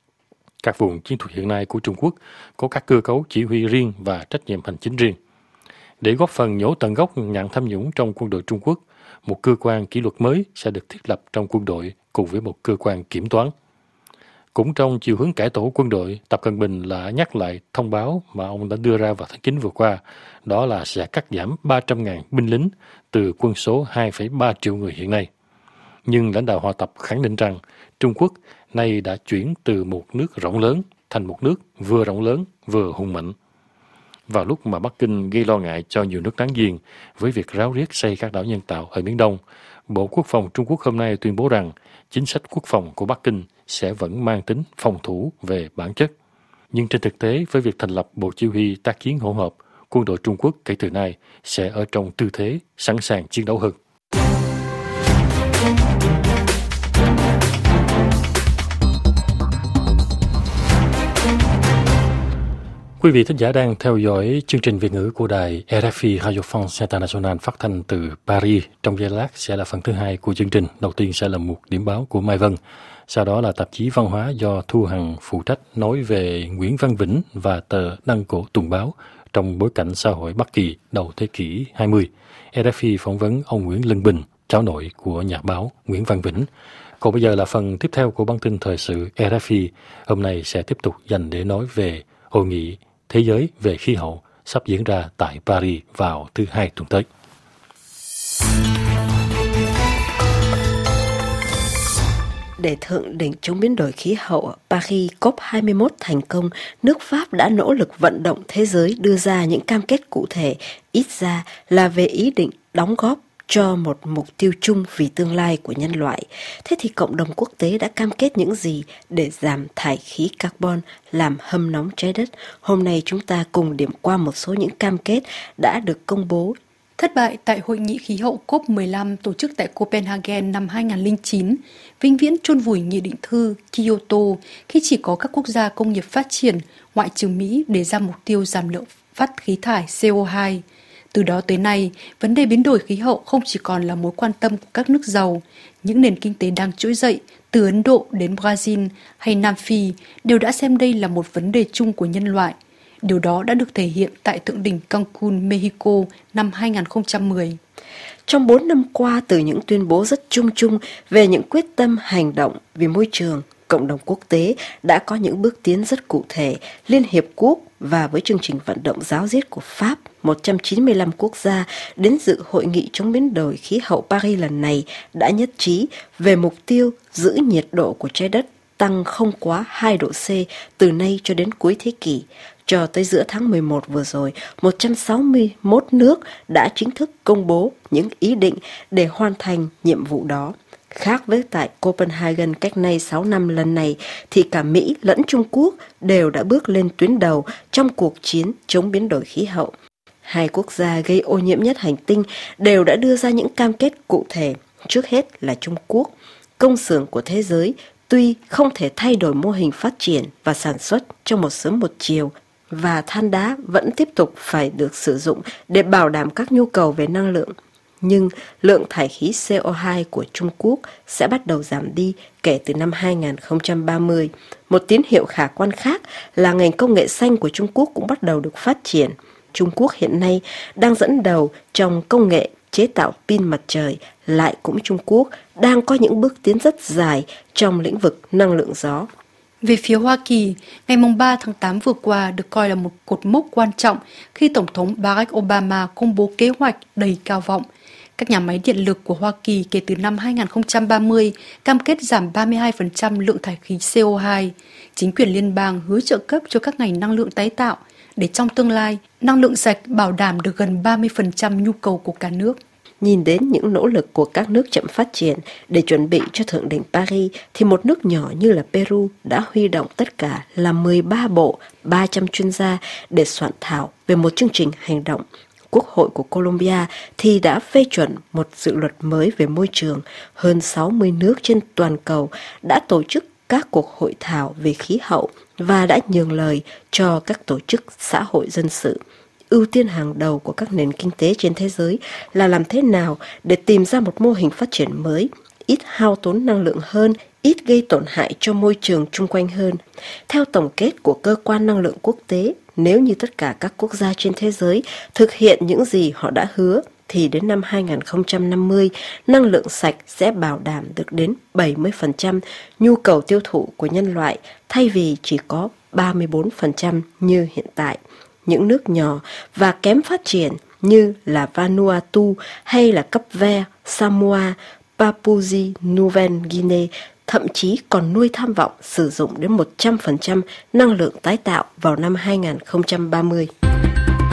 Các vùng chiến thuật hiện nay của Trung Quốc có các cơ cấu chỉ huy riêng và trách nhiệm hành chính riêng. Để góp phần nhổ tận gốc nạn tham nhũng trong quân đội Trung Quốc, một cơ quan kỷ luật mới sẽ được thiết lập trong quân đội cùng với một cơ quan kiểm toán. Cũng trong chiều hướng cải tổ quân đội, Tập Cận Bình đã nhắc lại thông báo mà ông đã đưa ra vào tháng 9 vừa qua, đó là sẽ cắt giảm 300.000 binh lính từ quân số 2,3 triệu người hiện nay. Nhưng lãnh đạo Hòa Tập khẳng định rằng Trung Quốc nay đã chuyển từ một nước rộng lớn thành một nước vừa rộng lớn vừa hùng mạnh. vào lúc mà Bắc Kinh gây lo ngại cho nhiều nước láng giềng với việc ráo riết xây các đảo nhân tạo ở Biển Đông. Bộ Quốc phòng Trung Quốc hôm nay tuyên bố rằng chính sách quốc phòng của Bắc Kinh sẽ vẫn mang tính phòng thủ về bản chất. Nhưng trên thực tế, với việc thành lập Bộ Chỉ huy tác chiến hỗn hợp, quân đội Trung Quốc kể từ nay sẽ ở trong tư thế sẵn sàng chiến đấu hơn. Quý vị thính giả đang theo dõi chương trình Việt ngữ của đài RFI Radio France International phát thanh từ Paris. Trong giây lát sẽ là phần thứ hai của chương trình. Đầu tiên sẽ là một điểm báo của Mai Vân. Sau đó là tạp chí văn hóa do Thu Hằng phụ trách nói về Nguyễn Văn Vĩnh và tờ Đăng Cổ Tuần Báo trong bối cảnh xã hội Bắc Kỳ đầu thế kỷ 20. RFI phỏng vấn ông Nguyễn Lân Bình, cháu nội của nhà báo Nguyễn Văn Vĩnh. Còn bây giờ là phần tiếp theo của bản tin thời sự RFI. Hôm nay sẽ tiếp tục dành để nói về Hội nghị Thế giới về khí hậu sắp diễn ra tại Paris vào thứ Hai tuần tới. Để thượng đỉnh chống biến đổi khí hậu Paris COP21 thành công, nước Pháp đã nỗ lực vận động thế giới đưa ra những cam kết cụ thể, ít ra là về ý định đóng góp cho một mục tiêu chung vì tương lai của nhân loại. Thế thì cộng đồng quốc tế đã cam kết những gì để giảm thải khí carbon làm hâm nóng trái đất? Hôm nay chúng ta cùng điểm qua một số những cam kết đã được công bố. Thất bại tại Hội nghị khí hậu COP15 tổ chức tại Copenhagen năm 2009, vĩnh viễn chôn vùi nghị định thư Kyoto khi chỉ có các quốc gia công nghiệp phát triển, ngoại trừ Mỹ, đề ra mục tiêu giảm lượng phát khí thải CO2. Từ đó tới nay, vấn đề biến đổi khí hậu không chỉ còn là mối quan tâm của các nước giàu. Những nền kinh tế đang trỗi dậy, từ Ấn Độ đến Brazil hay Nam Phi, đều đã xem đây là một vấn đề chung của nhân loại. Điều đó đã được thể hiện tại Thượng đỉnh Cancun, Mexico năm 2010. Trong 4 năm qua, từ những tuyên bố rất chung chung về những quyết tâm hành động vì môi trường, cộng đồng quốc tế đã có những bước tiến rất cụ thể. Liên Hiệp Quốc và với chương trình vận động giáo diết của Pháp, 195 quốc gia đến dự hội nghị chống biến đổi khí hậu Paris lần này đã nhất trí về mục tiêu giữ nhiệt độ của trái đất tăng không quá 2 độ C từ nay cho đến cuối thế kỷ. Cho tới giữa tháng 11 vừa rồi, 161 nước đã chính thức công bố những ý định để hoàn thành nhiệm vụ đó. Khác với tại Copenhagen cách nay 6 năm lần này, thì cả Mỹ lẫn Trung Quốc đều đã bước lên tuyến đầu trong cuộc chiến chống biến đổi khí hậu. Hai quốc gia gây ô nhiễm nhất hành tinh đều đã đưa ra những cam kết cụ thể. Trước hết là Trung Quốc, công xưởng của thế giới, tuy không thể thay đổi mô hình phát triển và sản xuất trong một sớm một chiều, và than đá vẫn tiếp tục phải được sử dụng để bảo đảm các nhu cầu về năng lượng. Nhưng lượng thải khí CO2 của Trung Quốc sẽ bắt đầu giảm đi kể từ năm 2030. Một tín hiệu khả quan khác là ngành công nghệ xanh của Trung Quốc cũng bắt đầu được phát triển. Trung Quốc hiện nay đang dẫn đầu trong công nghệ chế tạo pin mặt trời, lại cũng Trung Quốc đang có những bước tiến rất dài trong lĩnh vực năng lượng gió. Về phía Hoa Kỳ, ngày 3 tháng 8 vừa qua được coi là một cột mốc quan trọng khi Tổng thống Barack Obama công bố kế hoạch đầy cao vọng. Các nhà máy điện lực của Hoa Kỳ kể từ năm 2030 cam kết giảm 32% lượng thải khí CO2. Chính quyền liên bang hứa trợ cấp cho các ngành năng lượng tái tạo để trong tương lai, năng lượng sạch bảo đảm được gần 30% nhu cầu của cả nước. Nhìn đến những nỗ lực của các nước chậm phát triển để chuẩn bị cho thượng đỉnh Paris, thì một nước nhỏ như là Peru đã huy động tất cả là 13 bộ, 300 chuyên gia để soạn thảo về một chương trình hành động. Quốc hội của Colombia thì đã phê chuẩn một dự luật mới về môi trường. Hơn 60 nước trên toàn cầu đã tổ chức các cuộc hội thảo về khí hậu và đã nhường lời cho các tổ chức xã hội dân sự. Ưu tiên hàng đầu của các nền kinh tế trên thế giới là làm thế nào để tìm ra một mô hình phát triển mới, ít hao tốn năng lượng hơn, ít gây tổn hại cho môi trường chung quanh hơn. Theo tổng kết của Cơ quan Năng lượng Quốc tế, nếu như tất cả các quốc gia trên thế giới thực hiện những gì họ đã hứa, thì đến năm 2050, năng lượng sạch sẽ bảo đảm được đến 70% nhu cầu tiêu thụ của nhân loại, thay vì chỉ có 34% như hiện tại. Những nước nhỏ và kém phát triển như là Vanuatu hay là Cape Verde, Samoa, Papua Nouvelle Guinea thậm chí còn nuôi tham vọng sử dụng đến 100% năng lượng tái tạo vào năm 2030.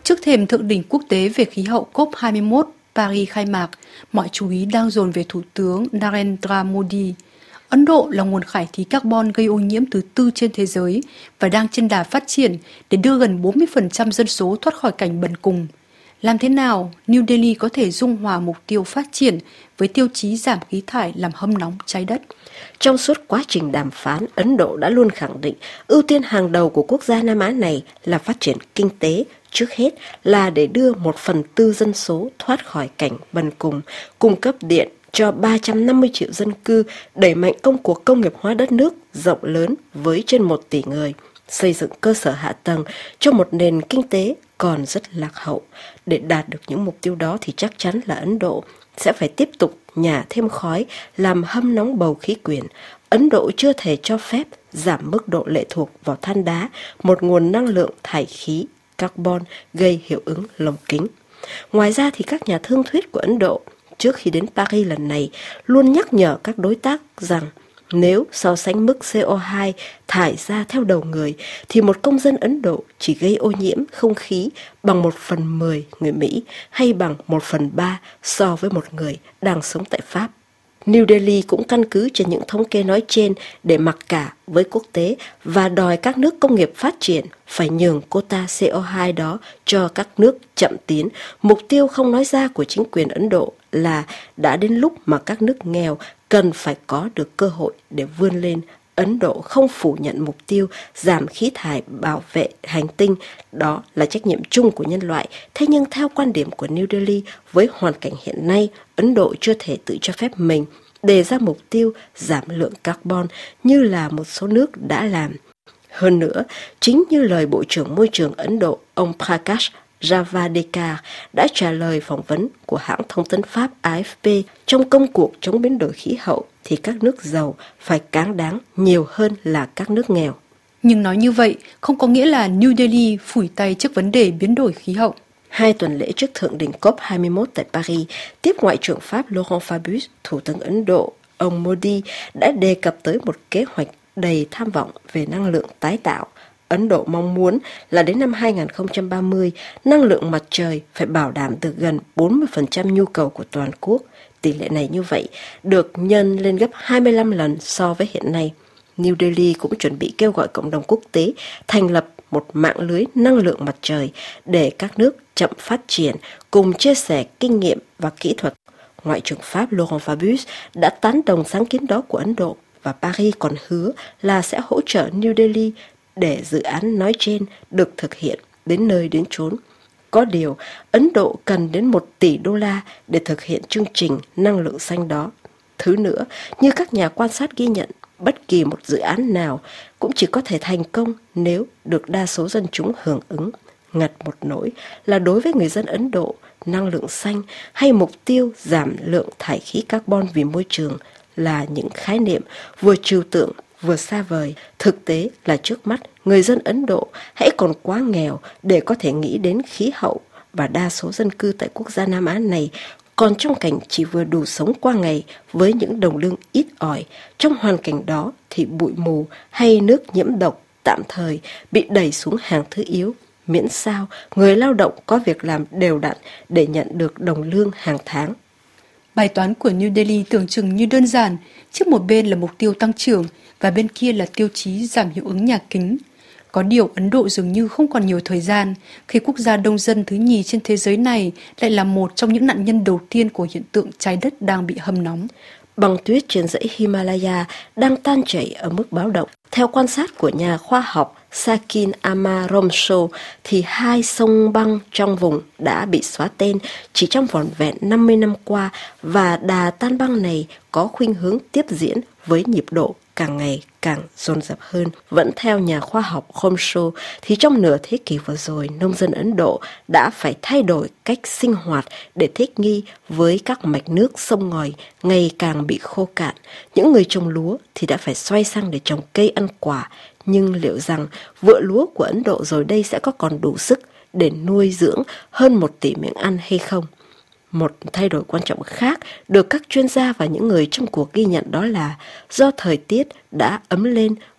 Trước thềm thượng đỉnh quốc tế về khí hậu COP21 Paris khai mạc, mọi chú ý đang dồn về Thủ tướng Narendra Modi. Ấn Độ là nguồn khải khí carbon gây ô nhiễm thứ tư trên thế giới và đang trên đà phát triển để đưa gần 40% dân số thoát khỏi cảnh bần cùng. Làm thế nào New Delhi có thể dung hòa mục tiêu phát triển với tiêu chí giảm khí thải làm hâm nóng trái đất? Trong suốt quá trình đàm phán, Ấn Độ đã luôn khẳng định ưu tiên hàng đầu của quốc gia Nam Á này là phát triển kinh tế, trước hết là để đưa 1/4 dân số thoát khỏi cảnh bần cùng, cung cấp điện cho 350 triệu dân cư, đẩy mạnh công cuộc công nghiệp hóa đất nước rộng lớn với trên 1 tỷ người, xây dựng cơ sở hạ tầng cho một nền kinh tế còn rất lạc hậu. Để đạt được những mục tiêu đó thì chắc chắn là Ấn Độ sẽ phải tiếp tục nhả thêm khói làm hâm nóng bầu khí quyển. Ấn Độ chưa thể cho phép giảm mức độ lệ thuộc vào than đá, một nguồn năng lượng thải khí carbon gây hiệu ứng lồng kính. Ngoài ra thì các nhà thương thuyết của Ấn Độ trước khi đến Paris lần này luôn nhắc nhở các đối tác rằng nếu so sánh mức CO2 thải ra theo đầu người thì một công dân Ấn Độ chỉ gây ô nhiễm không khí bằng 1/10 người Mỹ hay bằng 1/3 so với một người đang sống tại Pháp. New Delhi cũng căn cứ trên những thống kê nói trên để mặc cả với quốc tế và đòi các nước công nghiệp phát triển phải nhường quota CO2 đó cho các nước chậm tiến. Mục tiêu không nói ra của chính quyền Ấn Độ là đã đến lúc mà các nước nghèo cần phải có được cơ hội để vươn lên. Ấn Độ không phủ nhận mục tiêu giảm khí thải bảo vệ hành tinh, đó là trách nhiệm chung của nhân loại. Thế nhưng theo quan điểm của New Delhi, với hoàn cảnh hiện nay, Ấn Độ chưa thể tự cho phép mình đề ra mục tiêu giảm lượng carbon như là một số nước đã làm. Hơn nữa, chính như lời Bộ trưởng Môi trường Ấn Độ, ông Prakash Javadekar đã trả lời phỏng vấn của hãng thông tấn Pháp AFP, trong công cuộc chống biến đổi khí hậu thì các nước giàu phải cáng đáng nhiều hơn là các nước nghèo. Nhưng nói như vậy không có nghĩa là New Delhi phủi tay trước vấn đề biến đổi khí hậu. 2 tuần lễ trước thượng đỉnh COP21 tại Paris, tiếp Ngoại trưởng Pháp Laurent Fabius, Thủ tướng Ấn Độ, ông Modi đã đề cập tới một kế hoạch đầy tham vọng về năng lượng tái tạo. Ấn Độ mong muốn là đến năm 2030, năng lượng mặt trời phải bảo đảm được gần 40% nhu cầu của toàn quốc. Tỷ lệ này như vậy được nhân lên gấp 25 lần so với hiện nay. New Delhi cũng chuẩn bị kêu gọi cộng đồng quốc tế thành lập một mạng lưới năng lượng mặt trời để các nước chậm phát triển cùng chia sẻ kinh nghiệm và kỹ thuật. Ngoại trưởng Pháp Laurent Fabius đã tán đồng sáng kiến đó của Ấn Độ và Paris còn hứa là sẽ hỗ trợ New Delhi để dự án nói trên được thực hiện đến nơi đến chốn. Có điều, Ấn Độ cần đến 1 tỷ đô la để thực hiện chương trình năng lượng xanh đó. Thứ nữa, như các nhà quan sát ghi nhận, bất kỳ một dự án nào cũng chỉ có thể thành công nếu được đa số dân chúng hưởng ứng. Ngặt một nỗi là đối với người dân Ấn Độ, năng lượng xanh hay mục tiêu giảm lượng thải khí carbon vì môi trường là những khái niệm vừa trừu tượng vừa xa vời. Thực tế là trước mắt, người dân Ấn Độ hãy còn quá nghèo để có thể nghĩ đến khí hậu và đa số dân cư tại quốc gia Nam Á này còn trong cảnh chỉ vừa đủ sống qua ngày với những đồng lương ít ỏi. Trong hoàn cảnh đó thì bụi mù hay nước nhiễm độc tạm thời bị đẩy xuống hàng thứ yếu, miễn sao người lao động có việc làm đều đặn để nhận được đồng lương hàng tháng. Bài toán của New Delhi tưởng chừng như đơn giản, trước một bên là mục tiêu tăng trưởng và bên kia là tiêu chí giảm hiệu ứng nhà kính. Có điều Ấn Độ dường như không còn nhiều thời gian khi quốc gia đông dân thứ nhì trên thế giới này lại là một trong những nạn nhân đầu tiên của hiện tượng trái đất đang bị hâm nóng. Băng tuyết trên dãy Himalaya đang tan chảy ở mức báo động. Theo quan sát của nhà khoa học Sakin Amaromso thì 2 sông băng trong vùng đã bị xóa tên chỉ trong vỏn vẹn 50 năm qua và đà tan băng này có khuynh hướng tiếp diễn với nhịp độ càng ngày càng dồn dập hơn. Vẫn theo nhà khoa học Khomso thì trong nửa thế kỷ vừa rồi, nông dân Ấn Độ đã phải thay đổi cách sinh hoạt để thích nghi với các mạch nước sông ngòi ngày càng bị khô cạn. Những người trồng lúa thì đã phải xoay sang để trồng cây ăn quả. Nhưng liệu rằng vựa lúa của Ấn Độ rồi đây sẽ có còn đủ sức để nuôi dưỡng hơn 1 tỷ miệng ăn hay không? Một thay đổi quan trọng khác được các chuyên gia và những người trong cuộc ghi nhận đó là do thời tiết đã ấm lên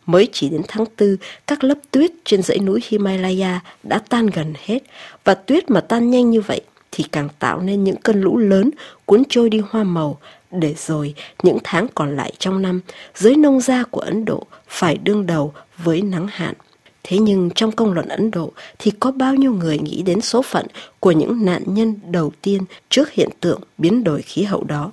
Mới chỉ đến tháng 4, các lớp tuyết trên dãy núi Himalaya đã tan gần hết, và tuyết mà tan nhanh như vậy thì càng tạo nên những cơn lũ lớn cuốn trôi đi hoa màu, để rồi những tháng còn lại trong năm, giới nông gia của Ấn Độ phải đương đầu với nắng hạn. Thế nhưng trong công luận Ấn Độ thì có bao nhiêu người nghĩ đến số phận của những nạn nhân đầu tiên trước hiện tượng biến đổi khí hậu đó.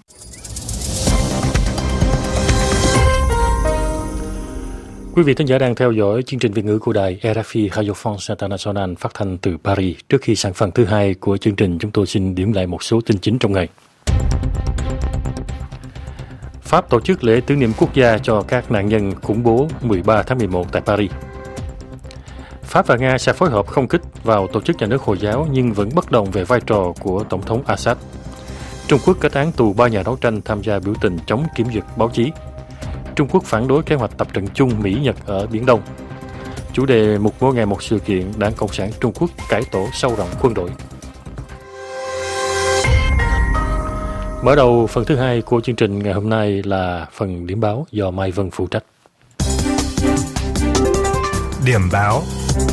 Quý vị thính giả đang theo dõi chương trình Việt ngữ của đài RFI Radio France International phát thanh từ Paris. Trước khi sang phần thứ hai của chương trình, chúng tôi xin điểm lại một số tin chính trong ngày. Pháp tổ chức lễ tưởng niệm quốc gia cho các nạn nhân khủng bố 13 tháng 11 tại Paris. Pháp và Nga sẽ phối hợp không kích vào tổ chức nhà nước Hồi giáo nhưng vẫn bất đồng về vai trò của Tổng thống Assad. Trung Quốc kết án tù 3 nhà đấu tranh tham gia biểu tình chống kiểm duyệt báo chí. Trung Quốc phản đối kế hoạch tập trận chung Mỹ-Nhật ở Biển Đông. Chủ đề mục mỗi ngày một sự kiện, Đảng Cộng sản Trung Quốc cải tổ sâu rộng quân đội. Mở đầu phần thứ hai của chương trình ngày hôm nay là phần điểm báo do Mai Vân phụ trách. Điểm báo.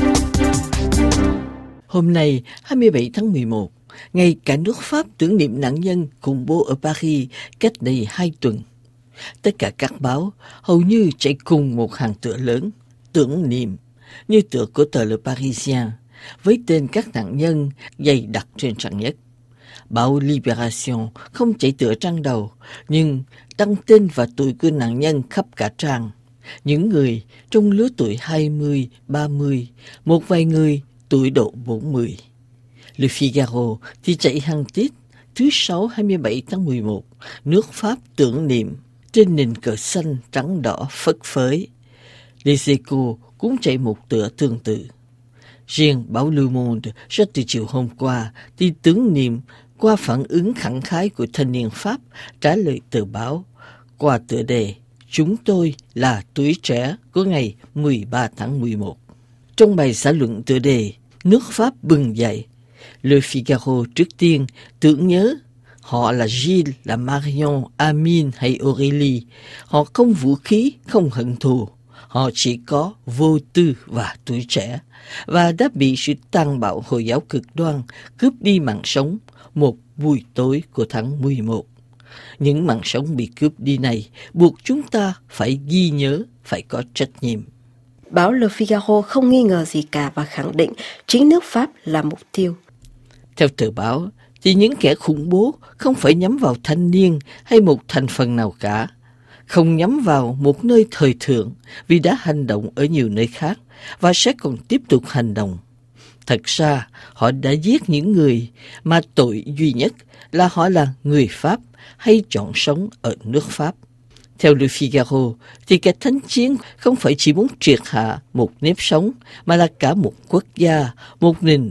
Hôm nay, 27 tháng 11, ngày cả nước Pháp tưởng niệm nạn nhân khủng bố ở Paris cách đây 2 tuần. Tất cả các báo hầu như chạy cùng một hàng tựa lớn, tưởng niệm, như tựa của tờ Le Parisien, với tên các nạn nhân dày đặc trên trang nhất. Báo Libération không chạy tựa trang đầu, nhưng đăng tên và tuổi của nạn nhân khắp cả trang. Những người trong lứa tuổi 20, 30, một vài người tuổi độ 40. Le Figaro thì chạy hàng tiết thứ 6 27 tháng 11, nước Pháp tưởng niệm trên nền cờ xanh trắng đỏ phất phới. Les Echos cũng chạy một tựa tương tự. Riêng báo Le Monde cho từ chiều hôm qua thì tưởng niệm qua phản ứng khẳng khái của thanh niên Pháp trả lời tờ báo qua tựa đề "Chúng tôi là tuổi trẻ" của ngày 13 tháng 11. Trong bài xã luận tựa đề "Nước Pháp bừng dậy", Le Figaro trước tiên tưởng nhớ họ là Gilles, là Marion, Amine hay Aurélie. Họ không vũ khí, không hận thù. Họ chỉ có vô tư và tuổi trẻ, và đã bị sự tàn bạo Hồi giáo cực đoan cướp đi mạng sống một buổi tối của tháng 11. Những mạng sống bị cướp đi này buộc chúng ta phải ghi nhớ, phải có trách nhiệm. Báo Le Figaro không nghi ngờ gì cả và khẳng định chính nước Pháp là mục tiêu. Theo tờ báo, thì những kẻ khủng bố không phải nhắm vào thanh niên hay một thành phần nào cả, không nhắm vào một nơi thời thượng vì đã hành động ở nhiều nơi khác và sẽ còn tiếp tục hành động. Thật ra, họ đã giết những người mà tội duy nhất là họ là người Pháp hay chọn sống ở nước Pháp. Theo Le Figaro, thì kẻ thánh chiến không phải chỉ muốn triệt hạ một nếp sống, mà là cả một quốc gia, một nền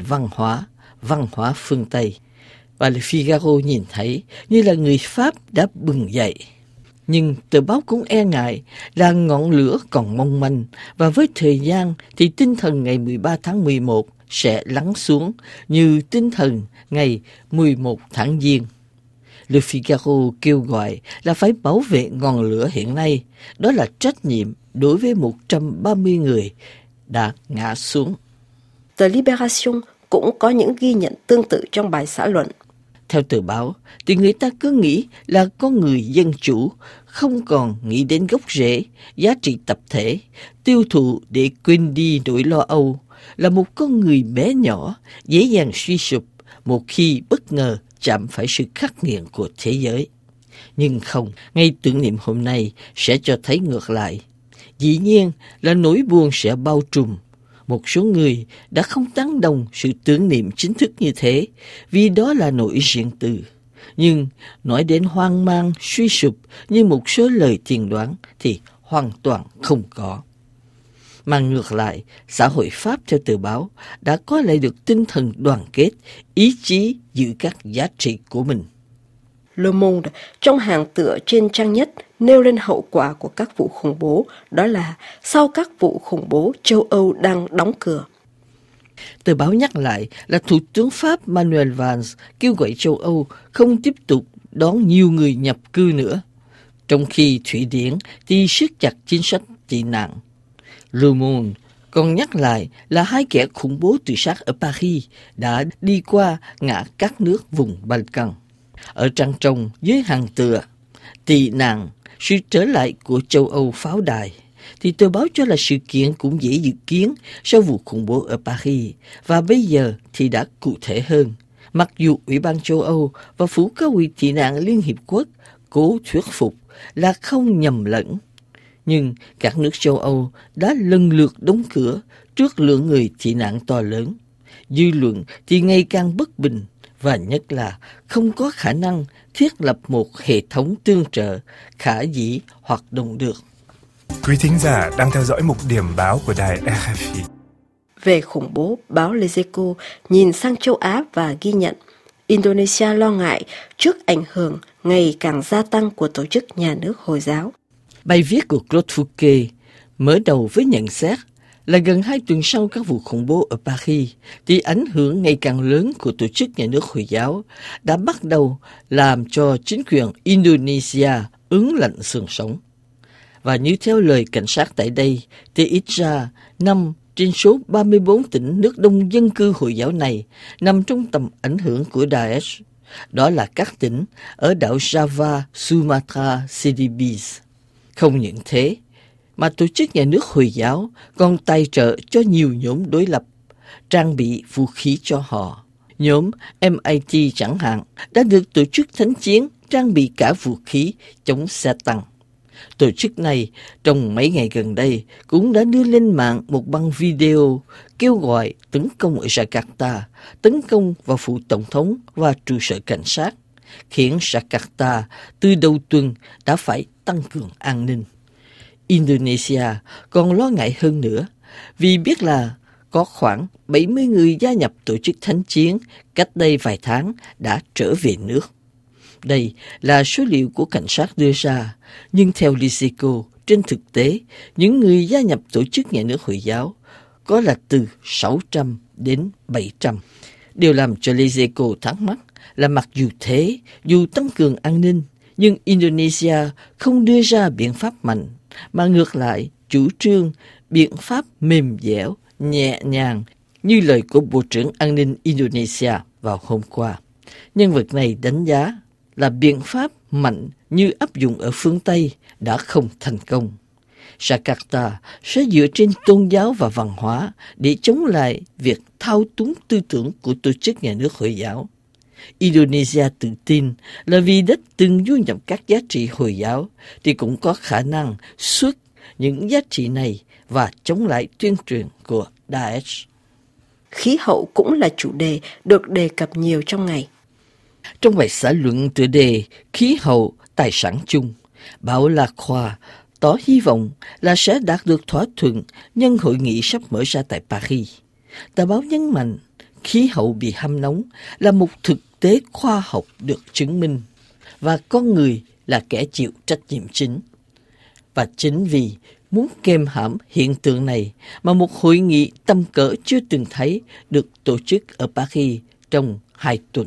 văn hóa phương Tây. Và Le Figaro nhìn thấy như là người Pháp đã bừng dậy. Nhưng tờ báo cũng e ngại là ngọn lửa còn mong manh, và với thời gian thì tinh thần ngày 13 tháng 11 sẽ lắng xuống như tinh thần ngày 11 tháng Giêng. Le Figaro kêu gọi là phải bảo vệ ngọn lửa hiện nay, đó là trách nhiệm đối với 130 người đã ngã xuống. Tờ Libération cũng có những ghi nhận tương tự trong bài xã luận. Theo tờ báo, thì người ta cứ nghĩ là con người dân chủ, không còn nghĩ đến gốc rễ, giá trị tập thể, tiêu thụ để quên đi nỗi lo âu, là một con người bé nhỏ, dễ dàng suy sụp một khi bất ngờ chạm phải sự khắc nghiệt của thế giới. Nhưng không, ngay tưởng niệm hôm nay sẽ cho thấy ngược lại. Dĩ nhiên là nỗi buồn sẽ bao trùm. Một số người đã không tán đồng sự tưởng niệm chính thức như thế, vì đó là nỗi riêng tư. Nhưng nói đến hoang mang, suy sụp như một số lời tiên đoán thì hoàn toàn không có. Mà ngược lại, xã hội Pháp theo tờ báo đã có lại được tinh thần đoàn kết, ý chí giữ các giá trị của mình. Le Monde trong hàng tựa trên trang nhất nêu lên hậu quả của các vụ khủng bố, đó là sau các vụ khủng bố châu Âu đang đóng cửa. Tờ báo nhắc lại là Thủ tướng Pháp Manuel Valls kêu gọi châu Âu không tiếp tục đón nhiều người nhập cư nữa, trong khi Thụy Điển thì siết chặt chính sách tị nạn. Le Monde còn nhắc lại là 2 kẻ khủng bố tự sát ở Paris đã đi qua ngã các nước vùng Balkan. Ở trang trọng dưới hàng tựa tị nạn, sự trở lại của châu Âu pháo đài, thì tờ báo cho là sự kiện cũng dễ dự kiến sau vụ khủng bố ở Paris, và bây giờ thì đã cụ thể hơn. Mặc dù Ủy ban châu Âu và Phủ Cao ủy tị nạn Liên Hiệp Quốc cố thuyết phục là không nhầm lẫn, nhưng các nước châu Âu đã lần lượt đóng cửa trước lượng người tị nạn to lớn. Dư luận thì ngày càng bất bình, và nhất là không có khả năng thiết lập một hệ thống tương trợ khả dĩ hoạt động được. Quý thính giả đang theo dõi mục điểm báo của đài RFI. Về khủng bố, báo Les Echos nhìn sang châu Á và ghi nhận Indonesia lo ngại trước ảnh hưởng ngày càng gia tăng của tổ chức nhà nước Hồi giáo. Bài viết của Claude Fouquet mở đầu với nhận xét là gần 2 tuần sau các vụ khủng bố ở Paris, thì ảnh hưởng ngày càng lớn của tổ chức nhà nước Hồi giáo đã bắt đầu làm cho chính quyền Indonesia ớn lạnh xương sống. Và như theo lời cảnh sát tại đây, thì ít ra 5 trên số 34 tỉnh nước đông dân cư Hồi giáo này nằm trong tầm ảnh hưởng của Daesh. Đó là các tỉnh ở đảo Java, Sumatra, Celebes. Không những thế, mà tổ chức nhà nước Hồi giáo còn tài trợ cho nhiều nhóm đối lập, trang bị vũ khí cho họ. Nhóm MIT chẳng hạn đã được tổ chức thánh chiến trang bị cả vũ khí chống xe tăng. Tổ chức này trong mấy ngày gần đây cũng đã đưa lên mạng một băng video kêu gọi tấn công ở Jakarta, tấn công vào phủ tổng thống và trụ sở cảnh sát, khiến Jakarta từ đầu tuần đã phải tăng cường an ninh. Indonesia còn lo ngại hơn nữa, vì biết là có khoảng 70 người gia nhập tổ chức thánh chiến cách đây vài tháng đã trở về nước. Đây là số liệu của cảnh sát đưa ra, nhưng theo Les Echos, trên thực tế, những người gia nhập tổ chức nhà nước Hồi giáo có là từ 600 đến 700. Điều làm cho Les Echos thắc mắc là mặc dù thế, dù tăng cường an ninh, nhưng Indonesia không đưa ra biện pháp mạnh, mà ngược lại chủ trương biện pháp mềm dẻo, nhẹ nhàng, như lời của Bộ trưởng An ninh Indonesia vào hôm qua. Nhân vật này đánh giá là biện pháp mạnh như áp dụng ở phương Tây đã không thành công. Jakarta sẽ dựa trên tôn giáo và văn hóa để chống lại việc thao túng tư tưởng của tổ chức nhà nước Hồi giáo. Indonesia tự tin là vì đất từng du nhập các giá trị Hồi giáo thì cũng có khả năng xuất những giá trị này và chống lại tuyên truyền của Daesh. Khí hậu cũng là chủ đề được đề cập nhiều trong ngày. Trong bài xã luận tựa đề Khí hậu, tài sản chung, báo La Croix tỏ hy vọng là sẽ đạt được thỏa thuận nhân hội nghị sắp mở ra tại Paris. Tờ báo nhấn mạnh khí hậu bị hâm nóng là một thực tế khoa học được chứng minh, và con người là kẻ chịu trách nhiệm chính. Và chính vì muốn kềm hãm hiện tượng này mà một hội nghị tầm cỡ chưa từng thấy được tổ chức ở Paris trong 2 tuần.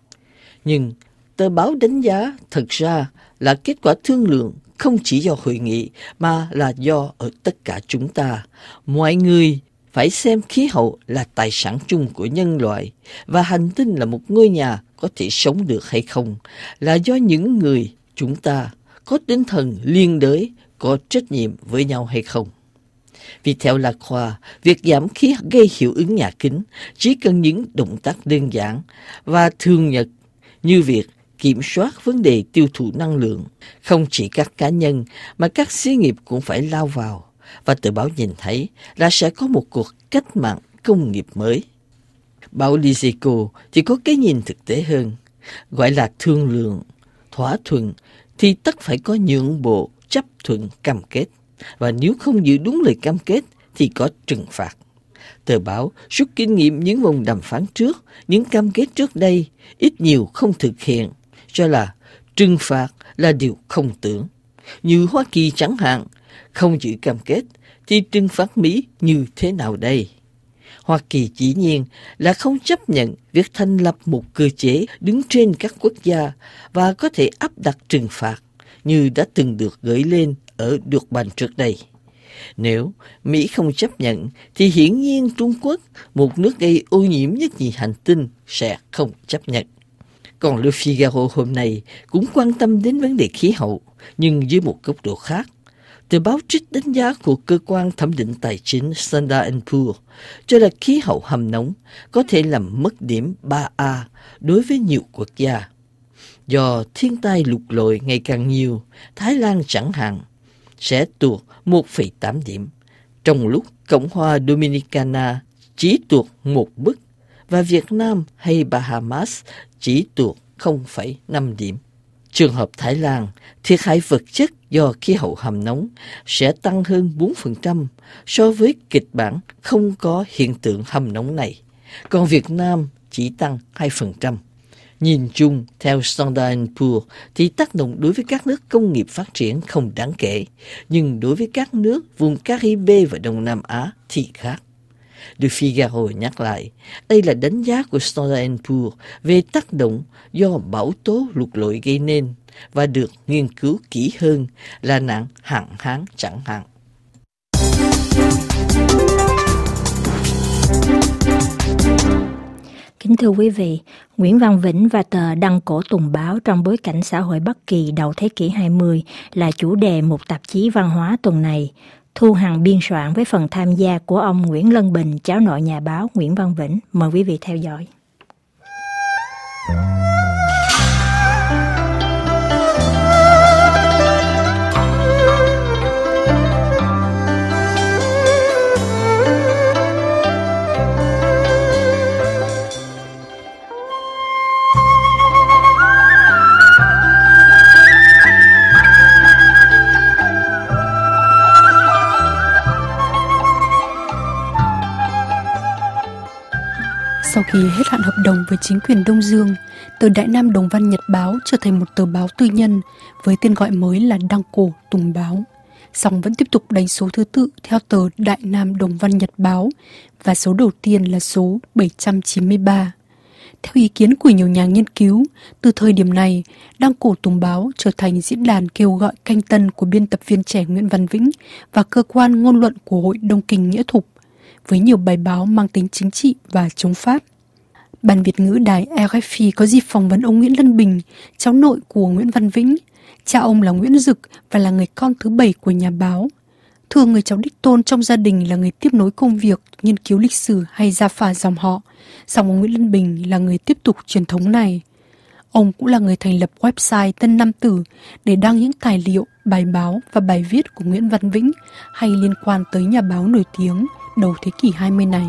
Nhưng tờ báo đánh giá thật ra là kết quả thương lượng không chỉ do hội nghị mà là do ở tất cả chúng ta. Mọi người phải xem khí hậu là tài sản chung của nhân loại, và hành tinh là một ngôi nhà có thể sống được hay không là do những người chúng ta có tinh thần liên đới, có trách nhiệm với nhau hay không. Vì theo La Croix, việc giảm khí gây hiệu ứng nhà kính chỉ cần những động tác đơn giản và thường nhật như việc kiểm soát vấn đề tiêu thụ năng lượng. Không chỉ các cá nhân mà các xí nghiệp cũng phải lao vào, và tờ báo nhìn thấy là sẽ có một cuộc cách mạng công nghiệp mới. Báo Les Echos chỉ có cái nhìn thực tế hơn, gọi là thương lượng, thỏa thuận thì tất phải có nhượng bộ, chấp thuận, cam kết, và nếu không giữ đúng lời cam kết thì có trừng phạt. Tờ báo rút kinh nghiệm những vòng đàm phán trước, những cam kết trước đây ít nhiều không thực hiện, cho là trừng phạt là điều không tưởng. Như Hoa Kỳ chẳng hạn, không giữ cam kết thì trừng phạt Mỹ như thế nào đây? Hoa Kỳ dĩ nhiên là không chấp nhận việc thành lập một cơ chế đứng trên các quốc gia và có thể áp đặt trừng phạt như đã từng được gửi lên ở Durban trước đây. Nếu Mỹ không chấp nhận, thì hiển nhiên Trung Quốc, một nước gây ô nhiễm nhất nhì hành tinh, sẽ không chấp nhận. Còn Le Figaro hôm nay cũng quan tâm đến vấn đề khí hậu, nhưng dưới một góc độ khác. Tờ báo trích đánh giá của cơ quan thẩm định tài chính Standard & Poor's cho là khí hậu hầm nóng có thể làm mất điểm 3A đối với nhiều quốc gia. Do thiên tai lụt lội ngày càng nhiều, Thái Lan chẳng hạn sẽ tuột 1,8 điểm, trong lúc Cộng hòa Dominicana chỉ tuột 1 bức và Việt Nam hay Bahamas chỉ tuột 0,5 điểm. Trường hợp Thái Lan, thiệt hại vật chất do khí hậu hầm nóng sẽ tăng hơn 4% so với kịch bản không có hiện tượng hầm nóng này, còn Việt Nam chỉ tăng 2%. Nhìn chung, theo Standard & Poor's, thì tác động đối với các nước công nghiệp phát triển không đáng kể, nhưng đối với các nước vùng Caribe và Đông Nam Á thì khác. Le Figaro nhắc lại, đây là đánh giá của Standard & Poor's về tác động do bão tố lụt lội gây nên và được nghiên cứu kỹ hơn là nạn hạn hán chẳng hạn. Kính thưa quý vị, Nguyễn Văn Vĩnh và tờ Đăng Cổ Tùng Báo trong bối cảnh xã hội Bắc Kỳ đầu thế kỷ 20 là chủ đề một tạp chí văn hóa tuần này. Thu Hằng biên soạn với phần tham gia của ông Nguyễn Lân Bình, cháu nội nhà báo Nguyễn Văn Vĩnh. Mời quý vị theo dõi. Sau khi hết hạn hợp đồng với chính quyền Đông Dương, tờ Đại Nam Đồng Văn Nhật Báo trở thành một tờ báo tư nhân với tên gọi mới là Đăng Cổ Tùng Báo, song vẫn tiếp tục đánh số thứ tự theo tờ Đại Nam Đồng Văn Nhật Báo và số đầu tiên là số 793. Theo ý kiến của nhiều nhà nghiên cứu, từ thời điểm này, Đăng Cổ Tùng Báo trở thành diễn đàn kêu gọi canh tân của biên tập viên trẻ Nguyễn Văn Vĩnh và cơ quan ngôn luận của Hội Đông Kinh Nghĩa Thục, với nhiều bài báo mang tính chính trị và chống Pháp. Ban Việt ngữ đài RFI có dịp phỏng vấn ông Nguyễn Lân Bình, cháu nội của Nguyễn Văn Vĩnh. Cha ông là Nguyễn Dực và là người con thứ 7 của nhà báo. Thường người cháu đích tôn trong gia đình là người tiếp nối công việc, nghiên cứu lịch sử hay gia phả dòng họ. Song ông Nguyễn Lân Bình là người tiếp tục truyền thống này. Ông cũng là người thành lập website Tân Nam Tử để đăng những tài liệu, bài báo và bài viết của Nguyễn Văn Vĩnh hay liên quan tới nhà báo nổi tiếng đầu thế kỷ 20 này.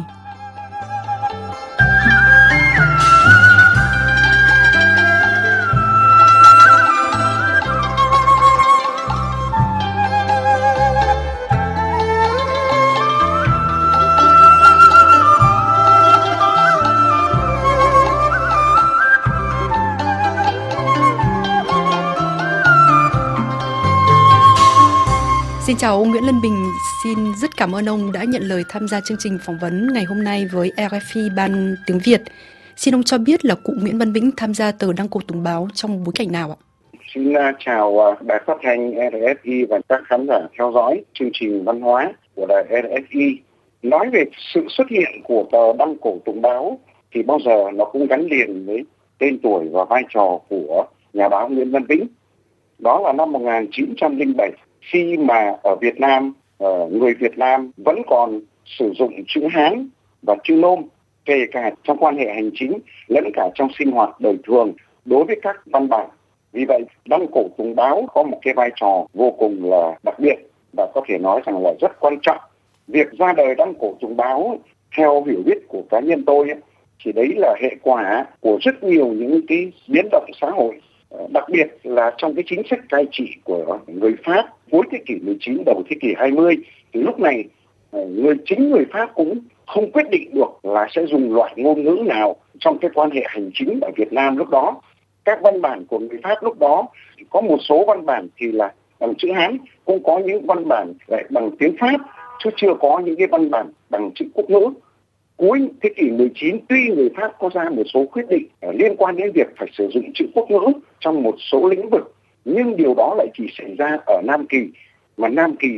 Xin chào ông Nguyễn Lân Bình, xin rất cảm ơn ông đã nhận lời tham gia chương trình phỏng vấn ngày hôm nay với RFI Ban Tiếng Việt. Xin ông cho biết là cụ Nguyễn Văn Vĩnh tham gia tờ Đăng Cổ Tùng Báo trong bối cảnh nào ạ? Xin chào đài phát thanh RFI và các khán giả theo dõi chương trình văn hóa của đài RFI. Nói về sự xuất hiện của tờ Đăng Cổ Tùng Báo thì bao giờ nó cũng gắn liền với tên tuổi và vai trò của nhà báo Nguyễn Văn Vĩnh. Đó là năm 1907. Khi mà ở Việt Nam, người Việt Nam vẫn còn sử dụng chữ Hán và chữ Nôm, kể cả trong quan hệ hành chính lẫn cả trong sinh hoạt đời thường đối với các văn bản. Vì vậy, Đăng Cổ Tùng Báo có một cái vai trò vô cùng là đặc biệt và có thể nói rằng là rất quan trọng. Việc ra đời Đăng Cổ Tùng Báo theo hiểu biết của cá nhân tôi thì đấy là hệ quả của rất nhiều những cái biến động xã hội. Đặc biệt là trong cái chính sách cai trị của người Pháp cuối thế kỷ 19 đầu thế kỷ 20 thì lúc này chính người Pháp cũng không quyết định được là sẽ dùng loại ngôn ngữ nào trong cái quan hệ hành chính ở Việt Nam lúc đó. Các văn bản của người Pháp lúc đó có một số văn bản thì là bằng chữ Hán, cũng có những văn bản lại bằng tiếng Pháp, chứ chưa có những cái văn bản bằng chữ quốc ngữ. Cuối thế kỷ 19, tuy người Pháp có ra một số quyết định liên quan đến việc phải sử dụng chữ quốc ngữ trong một số lĩnh vực, nhưng điều đó lại chỉ xảy ra ở Nam Kỳ, mà Nam Kỳ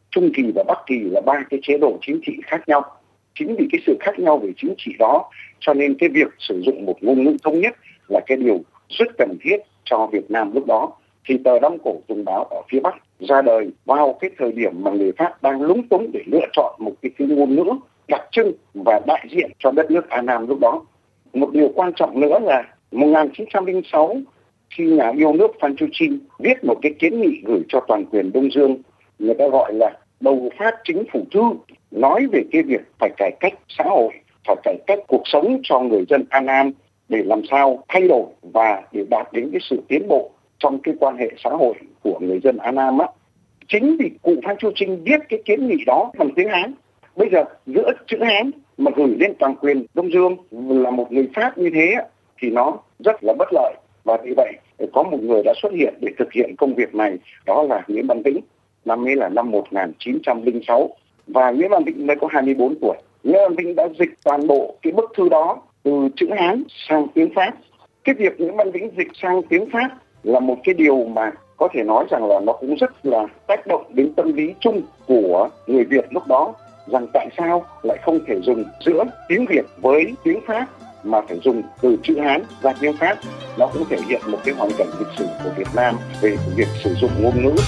Trung kỳ và Bắc kỳ là ba cái chế độ chính trị khác nhau. Chính vì cái sự khác nhau về chính trị đó cho nên cái việc sử dụng một ngôn ngữ thống nhất là cái điều rất cần thiết cho Việt Nam lúc đó. Thì tờ Đông Cổ Tùng Báo ở phía Bắc ra đời vào cái thời điểm mà người Pháp đang lúng túng để lựa chọn một cái ngôn ngữ đặc trưng và đại diện cho đất nước An Nam lúc đó. Một điều quan trọng nữa là 1906 khi nhà yêu nước Phan Chu Trinh viết một cái kiến nghị gửi cho toàn quyền Đông Dương, người ta gọi là đầu phát chính phủ thư, nói về cái việc phải cải cách xã hội, phải cải cách cuộc sống cho người dân An Nam để làm sao thay đổi và để đạt đến cái sự tiến bộ trong cái quan hệ xã hội của người dân An Nam á. Chính vì cụ Phan Chu Trinh viết cái kiến nghị đó bằng tiếng Hán. Bây giờ giữa chữ Hán mà gửi lên toàn quyền Đông Dương là một người Pháp như thế thì nó rất là bất lợi. Và vì vậy có một người đã xuất hiện để thực hiện công việc này, đó là Nguyễn Văn Vĩnh. Năm ấy là năm 1906 và Nguyễn Văn Vĩnh mới có 24 tuổi. Nguyễn Văn Vĩnh đã dịch toàn bộ cái bức thư đó từ chữ Hán sang tiếng Pháp. Cái việc Nguyễn Văn Vĩnh dịch sang tiếng Pháp là một cái điều mà có thể nói rằng là nó cũng rất là tác động đến tâm lý chung của người Việt lúc đó, rằng tại sao lại không thể dùng giữa tiếng Việt với tiếng Pháp mà phải dùng từ chữ Hán ra tiếng Pháp. Nó cũng thể hiện một cái hoàn cảnh lịch sử của Việt Nam về việc sử dụng ngôn ngữ.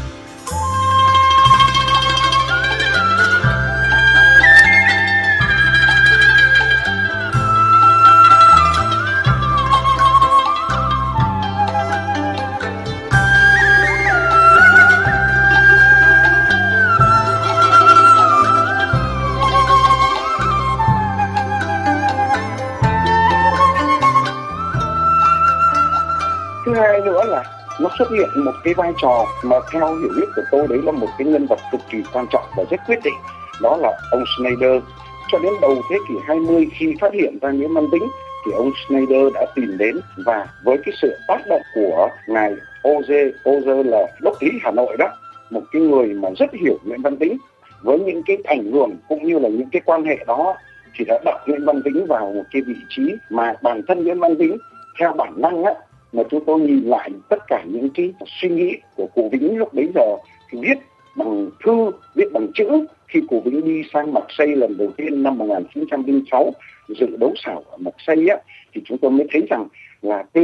Thứ hai nữa là nó xuất hiện một cái vai trò mà theo hiểu biết của tôi đấy là một cái nhân vật cực kỳ quan trọng và rất quyết định, đó là ông Schneider. Cho đến đầu thế kỷ 20 khi phát hiện ra Nguyễn Văn Vĩnh thì ông Schneider đã tìm đến và với cái sự tác động của ngài Ozer là đốc lý Hà Nội đó, một cái người mà rất hiểu Nguyễn Văn Vĩnh, với những cái ảnh hưởng cũng như là những cái quan hệ đó thì đã đặt Nguyễn Văn Vĩnh vào một cái vị trí mà bản thân Nguyễn Văn Vĩnh theo bản năng á, mà chúng tôi nhìn lại tất cả những cái suy nghĩ của cụ Vĩnh lúc bấy giờ thì viết bằng thư, viết bằng chữ. Khi cụ Vĩnh đi sang Marseille lần đầu tiên năm 1906 dự đấu xảo ở Marseille á, thì chúng tôi mới thấy rằng là từ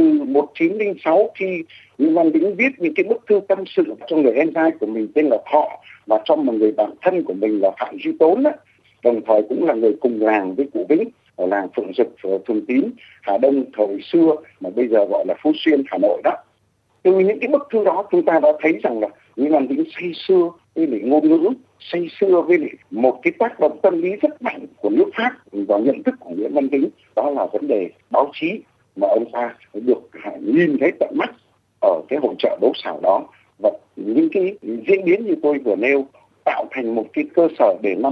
1906 khi Nguyễn Văn Vĩnh viết những cái bức thư tâm sự cho người em trai của mình tên là Thọ và cho một người bạn thân của mình là Phạm Duy Tốn á, đồng thời cũng là người cùng làng với cụ Vĩnh ở làng Phượng Dực, Thường Tín, Hà Đông thời xưa mà bây giờ gọi là Phú Xuyên, Hà Nội đó. Từ những cái bức thư đó chúng ta đã thấy rằng là Nguyễn Văn Vĩnh say sưa với lại ngôn ngữ, say sưa với lại một cái tác động tâm lý rất mạnh của nước Pháp vào nhận thức của Nguyễn Văn Vĩnh, đó là vấn đề báo chí mà ông ta được nhìn thấy tận mắt ở cái hội chợ đấu xảo đó. Và những cái diễn biến như tôi vừa nêu tạo thành một cái cơ sở để năm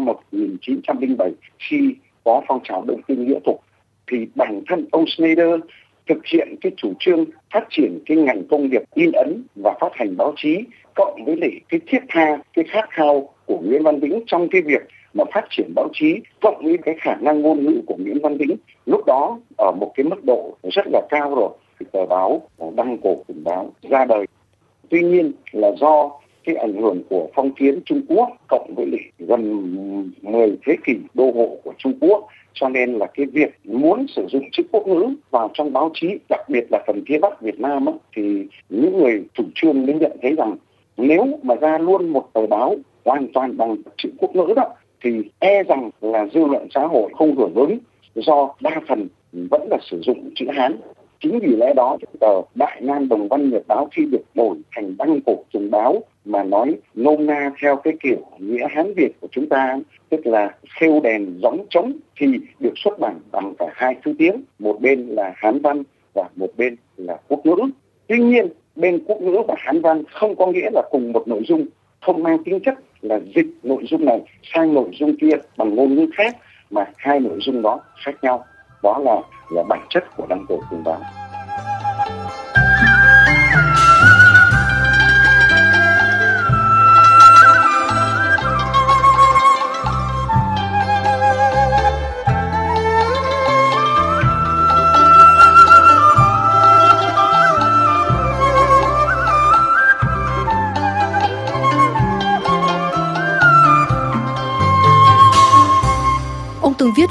1907 khi có phong trào Đông Kinh Nghĩa Thục thì bản thân ông Schneider thực hiện cái chủ trương phát triển cái ngành công nghiệp in ấn và phát hành báo chí, cộng với lại cái thiết tha, cái khát khao của Nguyễn Văn Vĩnh trong cái việc mà phát triển báo chí, cộng với cái khả năng ngôn ngữ của Nguyễn Văn Vĩnh lúc đó ở một cái mức độ rất là cao rồi, thì tờ báo Đăng Cổ Tùng Báo ra đời. Tuy nhiên là do cái ảnh hưởng của phong kiến Trung Quốc cộng với lại gần 10 thế kỷ đô hộ của Trung Quốc, cho nên là cái việc muốn sử dụng chữ quốc ngữ vào trong báo chí, đặc biệt là phần phía Bắc Việt Nam thì những người chủ trương mới nhận thấy rằng nếu mà ra luôn một tờ báo hoàn toàn bằng chữ quốc ngữ đó thì e rằng là dư luận xã hội không hưởng ứng, do đa phần vẫn là sử dụng chữ Hán. Chính vì lẽ đó tờ Đại Nam Đồng Văn Nhật Báo khi được đổi thành Đăng Cổ Tùng Báo mà nói nôm na theo cái kiểu nghĩa Hán Việt của chúng ta, tức là khêu đèn gióng trống, thì được xuất bản bằng cả hai thứ tiếng, một bên là Hán văn và một bên là quốc ngữ. Tuy nhiên bên quốc ngữ và Hán văn không có nghĩa là cùng một nội dung, không mang tính chất là dịch nội dung này sang nội dung kia bằng ngôn ngữ khác, mà hai nội dung đó khác nhau. Đó là bản chất của Đăng Cổ Tùng Báo.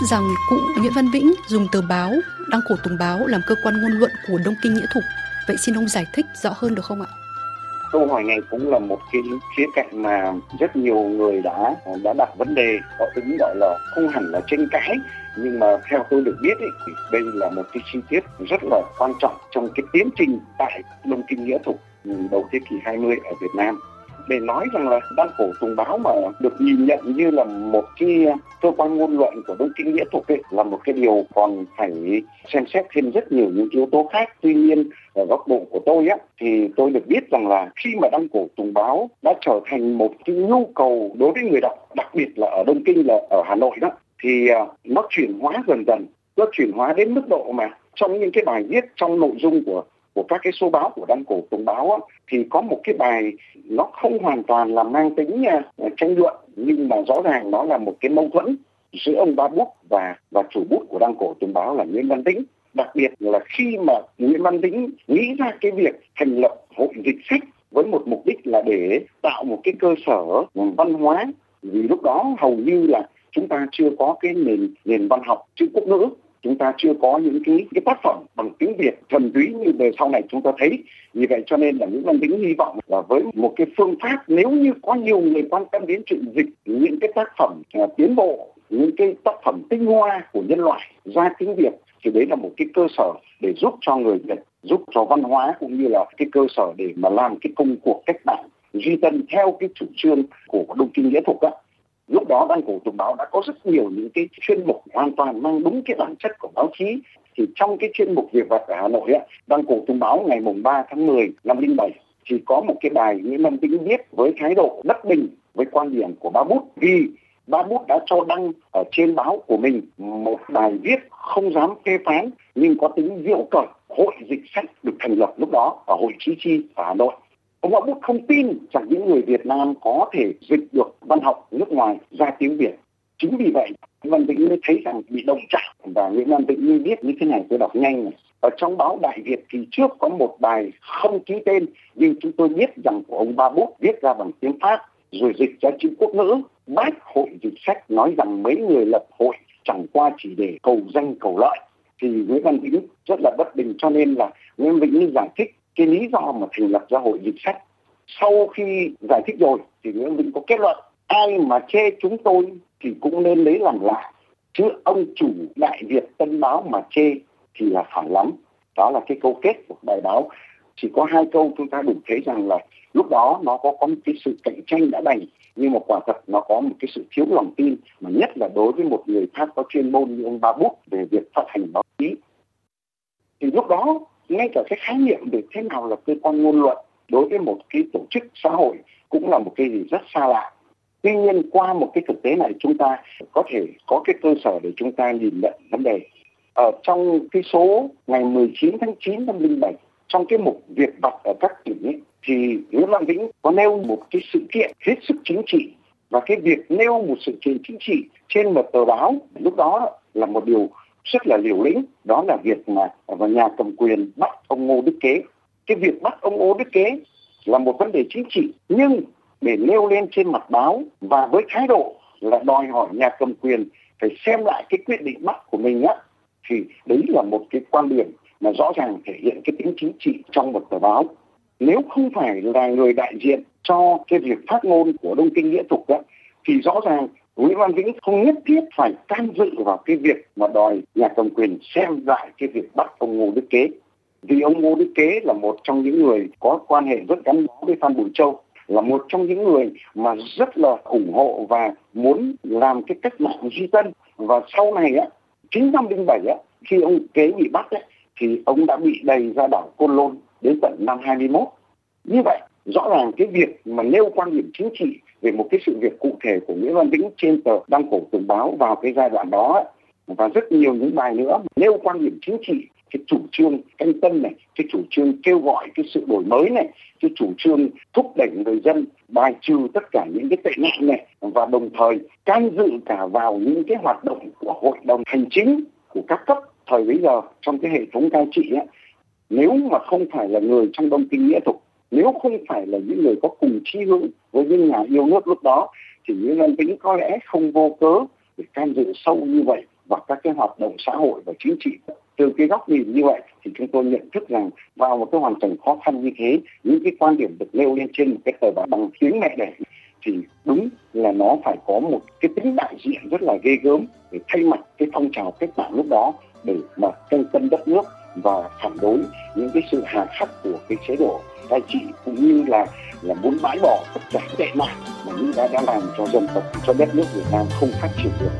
rằng cụ Nguyễn Văn Vĩnh dùng tờ báo Đăng Cổ Tùng Báo làm cơ quan ngôn luận của Đông Kinh Nghĩa Thục. Vậy xin ông giải thích rõ hơn được không ạ? Câu hỏi này cũng là một cái khía cạnh mà rất nhiều người đã đặt vấn đề, có tính gọi là không hẳn là tranh cãi, nhưng mà theo tôi được biết thì đây là một cái chi tiết rất là quan trọng trong cái tiến trình tại Đông Kinh Nghĩa Thục đầu thế kỷ 20 ở Việt Nam. Để nói rằng là Đăng Cổ Tùng Báo mà được nhìn nhận như là một cái cơ quan ngôn luận của Đông Kinh Nghĩa Thục là một cái điều còn phải xem xét thêm rất nhiều những yếu tố khác. Tuy nhiên ở góc độ của tôi thì tôi được biết rằng là khi mà Đăng Cổ Tùng Báo đã trở thành một cái nhu cầu đối với người đọc, đặc biệt là ở Đông Kinh, là ở Hà Nội thì nó chuyển hóa dần dần, nó chuyển hóa đến mức độ mà trong những cái bài viết, trong nội dung của các cái số báo của Đăng Cổ Tùng Báo thì có một cái bài nó không hoàn toàn là mang tính tranh luận, nhưng mà rõ ràng nó là một cái mâu thuẫn giữa ông Ba Bút và chủ bút của Đăng Cổ Tùng Báo là Nguyễn Văn Tĩnh. Đặc biệt là khi mà Nguyễn Văn Tĩnh nghĩ ra cái việc thành lập hội dịch sách với một mục đích là để tạo một cái cơ sở văn hóa, vì lúc đó hầu như là chúng ta chưa có cái nền văn học chữ quốc ngữ, chúng ta chưa có những cái tác phẩm bằng tiếng Việt thuần túy như về sau này chúng ta thấy. Vì vậy cho nên là Nguyễn Văn Tĩnh hy vọng là với một cái phương pháp, nếu như có nhiều người quan tâm đến chuyện dịch những cái tác phẩm tiến bộ, những cái tác phẩm tinh hoa của nhân loại ra tiếng Việt, thì đấy là một cái cơ sở để giúp cho người Việt, giúp cho văn hóa, cũng như là cái cơ sở để mà làm cái công cuộc cách mạng duy tân theo cái chủ trương của Đông Kinh Nghĩa Thục Lúc đó Đăng Cổ Tùng Báo đã có rất nhiều những cái chuyên mục hoàn toàn mang đúng cái bản chất của báo chí. Thì trong cái chuyên mục Việc Vật ở Hà Nội Đăng Cổ Tùng Báo ngày 3 tháng 10 năm 2007 thì có một cái bài Nguyễn Văn Tĩnh viết với thái độ bất bình với quan điểm của Ba Bút, vì Ba Bút đã cho đăng ở trên báo của mình một bài viết không dám phê phán nhưng có tính diệu cợt. Hội dịch sách được thành lập lúc đó ở Hội Chí Chi ở Hà Nội. Ông Ba Bút không tin rằng những người Việt Nam có thể dịch được văn học nước ngoài ra tiếng Việt. Chính vì vậy, Nguyễn Văn Tĩnh mới thấy rằng bị động chạm, và Nguyễn Văn Tĩnh viết như thế này, tôi đọc nhanh này. Ở trong báo Đại Việt kỳ trước có một bài không ký tên, nhưng chúng tôi biết rằng của ông Ba Bút viết ra bằng tiếng Pháp, rồi dịch ra chữ quốc ngữ. Bác Hội dịch sách nói rằng mấy người lập hội chẳng qua chỉ để cầu danh cầu lợi. Thì Nguyễn Văn Tĩnh rất là bất bình, cho nên là Nguyễn Văn Tĩnh giải thích cái lý do mà thành lập ra Hội dịch sách. Sau khi giải thích rồi thì Nguyễn Văn Tĩnh có kết luận: ai mà chê chúng tôi thì cũng nên lấy làm lạ, chứ ông chủ Đại Việt Tân Báo mà chê thì là phải lắm. Đó là cái câu kết của bài báo. Chỉ có 2 câu chúng ta đủ thấy rằng là lúc đó nó có một cái sự cạnh tranh đã đành, nhưng mà quả thật nó có một cái sự thiếu lòng tin, mà nhất là đối với một người khác có chuyên môn như ông Ba Bút về việc phát hành báo chí. Thì lúc đó ngay cả cái khái niệm về thế nào là cơ quan ngôn luận đối với một cái tổ chức xã hội cũng là một cái gì rất xa lạ. Tuy nhiên qua một cái thực tế này chúng ta có thể có cái cơ sở để chúng ta nhìn nhận vấn đề. Ở trong cái số ngày 19 tháng 9 năm 2007, trong cái mục Việc Vật ở các tỉnh thì Nguyễn Văn Tĩnh có nêu một cái sự kiện hết sức chính trị, và cái việc nêu một sự kiện chính trị trên một tờ báo lúc đó là một điều rất là liều lĩnh. Đó là việc mà nhà cầm quyền bắt ông Ngô Đức Kế. Cái việc bắt ông Ngô Đức Kế là một vấn đề chính trị, nhưng để nêu lên trên mặt báo và với thái độ là đòi hỏi nhà cầm quyền phải xem lại cái quyết định bắt của mình thì đấy là một cái quan điểm mà rõ ràng thể hiện cái tính chính trị trong một tờ báo. Nếu không phải là người đại diện cho cái việc phát ngôn của Đông Kinh Nghĩa Thục thì rõ ràng Nguyễn Văn Tĩnh không nhất thiết phải can dự vào cái việc mà đòi nhà cầm quyền xem lại cái việc bắt ông Ngô Đức Kế. Vì ông Ngô Đức Kế là một trong những người có quan hệ rất gắn bó với Phan Bội Châu, là một trong những người mà rất là ủng hộ và muốn làm cái cách mạng duy tân. Và sau này chính năm 2007 khi ông Kế bị bắt thì ông đã bị đày ra đảo Côn Lôn đến tận năm 2021. Như vậy rõ ràng cái việc mà nêu quan điểm chính trị về một cái sự việc cụ thể của Nguyễn Văn Tĩnh trên tờ Đăng Cổ Tùng Báo vào cái giai đoạn đó và rất nhiều những bài nữa nêu quan điểm chính trị, cái chủ trương canh tân này, cái chủ trương kêu gọi cái sự đổi mới này, cái chủ trương thúc đẩy người dân bài trừ tất cả những cái tệ nạn này, và đồng thời can dự cả vào những cái hoạt động của hội đồng hành chính của các cấp thời bấy giờ trong cái hệ thống cai trị. Nếu mà không phải là người trong Đông Kinh Nghĩa Thục, nếu không phải là những người có cùng chí hướng với những nhà yêu nước lúc đó, thì Nguyễn Văn Tĩnh có lẽ không vô cớ để can dự sâu như vậy và các cái hoạt động xã hội và chính trị. Từ cái góc nhìn như vậy thì chúng tôi nhận thức rằng vào một cái hoàn cảnh khó khăn như thế, những cái quan điểm được nêu lên trên một cái tờ báo bằng tiếng mẹ đẻ thì đúng là nó phải có một cái tính đại diện rất là ghê gớm để thay mặt cái phong trào cách mạng lúc đó để mà tranh tân đất nước và phản đối những cái sự hà khắc của cái chế độ cai trị, cũng như là muốn bãi bỏ tất cả tệ nạn mà Mỹ đã làm cho dân tộc, cho đất nước Việt Nam không phát triển được.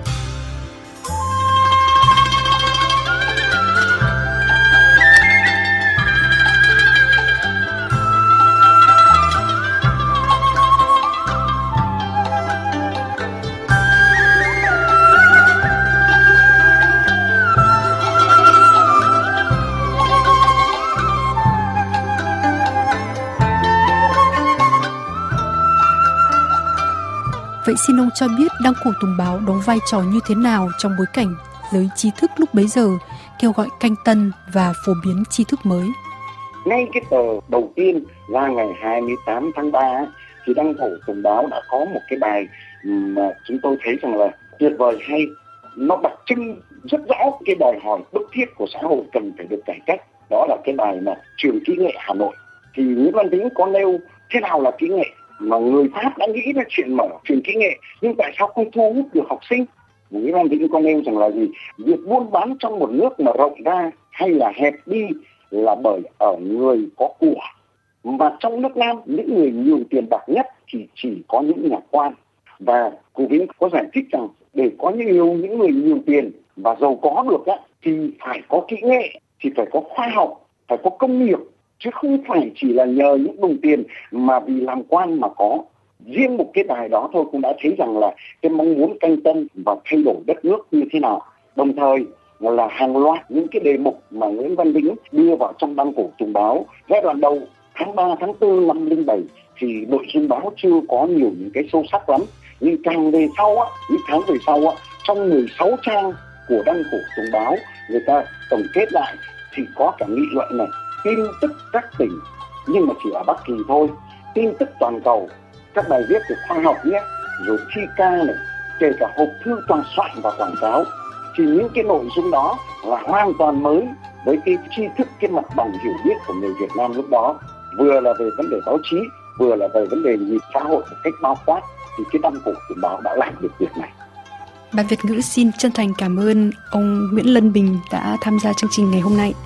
Vậy xin ông cho biết Đăng Cổ Tùng Báo đóng vai trò như thế nào trong bối cảnh giới trí thức lúc bấy giờ kêu gọi canh tân và phổ biến tri thức mới? Ngay cái tờ đầu tiên ra ngày 28 tháng 3 thì Đăng Cổ Tùng Báo đã có một cái bài mà chúng tôi thấy rằng là tuyệt vời hay. Nó đặc trưng rất rõ cái đòi hỏi bức thiết của xã hội cần phải được cải cách. Đó là cái bài mà Trường Kỹ nghệ Hà Nội. Thì Nguyễn Văn Vĩnh có nêu thế nào là kỹ nghệ, mà người Pháp đã nghĩ ra chuyện mở trường kỹ nghệ, nhưng tại sao không thu hút được học sinh? Nguyễn Văn Vĩnh có nêu rằng là gì? Việc buôn bán trong một nước mà rộng ra hay là hẹp đi là bởi ở người có của. Mà trong nước Nam, những người nhiều tiền bạc nhất thì chỉ có những nhà quan. Và cụ Vĩnh có giải thích rằng để có những người nhiều tiền và giàu có được á, thì phải có kỹ nghệ, thì phải có khoa học, phải có công nghiệp, chứ không phải chỉ là nhờ những đồng tiền mà vì làm quan mà có. Riêng một cái bài đó thôi cũng đã thấy rằng là cái mong muốn canh tân và thay đổi đất nước như thế nào. Đồng thời là hàng loạt những cái đề mục mà Nguyễn Văn Vĩnh đưa vào trong Đăng Cổ Tùng Báo. Giai đoạn đầu tháng 3, tháng 4 năm 07 thì nội dung báo chưa có nhiều những cái sâu sắc lắm. Nhưng càng về sau á, những tháng về sau á, trong 16 trang của Đăng Cổ Tùng Báo, người ta tổng kết lại thì có cả nghị luận này, tin tức các tỉnh nhưng mà chỉ ở Bắc Kỳ thôi, tin tức toàn cầu, các bài viết về khoa học nhé, rồi thi ca này, kể cả hộp thư toàn soạn và quảng cáo. Thì những cái nội dung đó là hoàn toàn mới với cái tri thức, cái mặt bằng hiểu biết của người Việt Nam lúc đó, vừa là về vấn đề báo chí, vừa là về vấn đề nhìn xã hội một cách bao quát. Thì cái Đăng Cổ Tùng Báo đã làm được việc này. Ban Việt ngữ xin chân thành cảm ơn ông Nguyễn Lân Bình đã tham gia chương trình ngày hôm nay.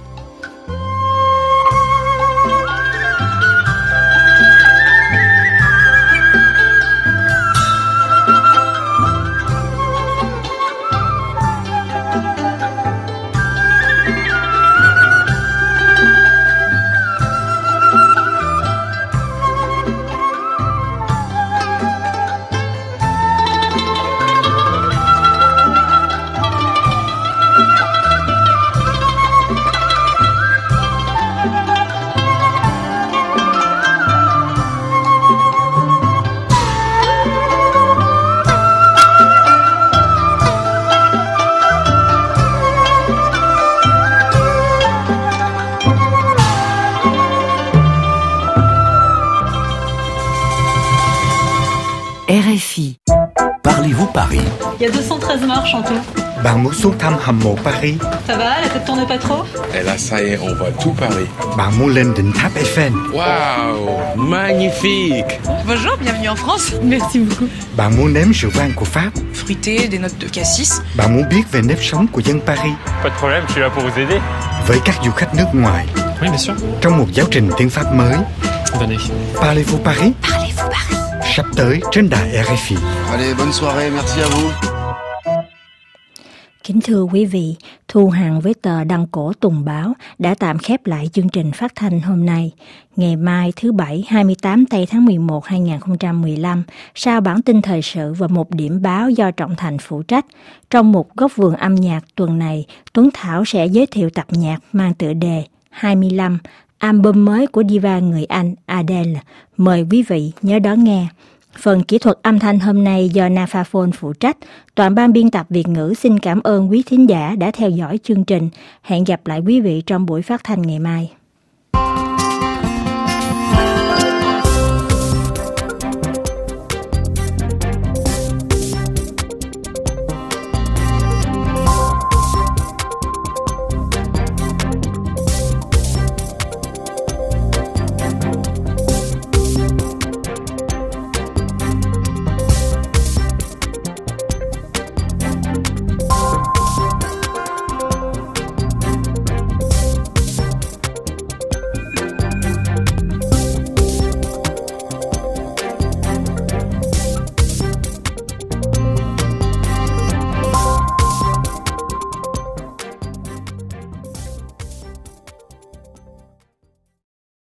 RFI. Parlez-vous Paris? Il y a 213 morts, chantons. Bạn muốn xuống thăm hầm mộ Paris? Ça va, la tête tourne pas trop? Et là, ça y est, on voit tout Paris. Bạn muốn lên đỉnh tháp Eiffel? Waouh, magnifique! Bonjour, bienvenue en France. Merci beaucoup. Bạn muốn nếm rượu vang của Pháp? Fruité, des notes de cassis. Bạn muốn biết về nếp sống của dân Paris? Pas de problème, je suis là pour vous aider. Với các du khách nước ngoài. Oui, bien sûr. Trong một giáo trình tiếng Pháp mới. Venez. Parlez-vous Paris? Parlez-vous Paris? Sắp tới trên đài RFI. Allez, bonne soirée, merci à vous. Kính thưa quý vị, Thu Hằng với tờ Đăng Cổ Tùng Báo đã tạm khép lại chương trình phát thanh hôm nay. Ngày mai thứ Bảy 28 tây tháng 11 2015, sau bản tin thời sự và một điểm báo do Trọng Thành phụ trách, trong một góc vườn âm nhạc tuần này, Tuấn Thảo sẽ giới thiệu tập nhạc mang tựa đề 25, album mới của diva người Anh Adele. Mời quý vị nhớ đón nghe. Phần kỹ thuật âm thanh hôm nay do Nafaphone phụ trách. Toàn ban biên tập Việt ngữ xin cảm ơn quý thính giả đã theo dõi chương trình. Hẹn gặp lại quý vị trong buổi phát thanh ngày mai.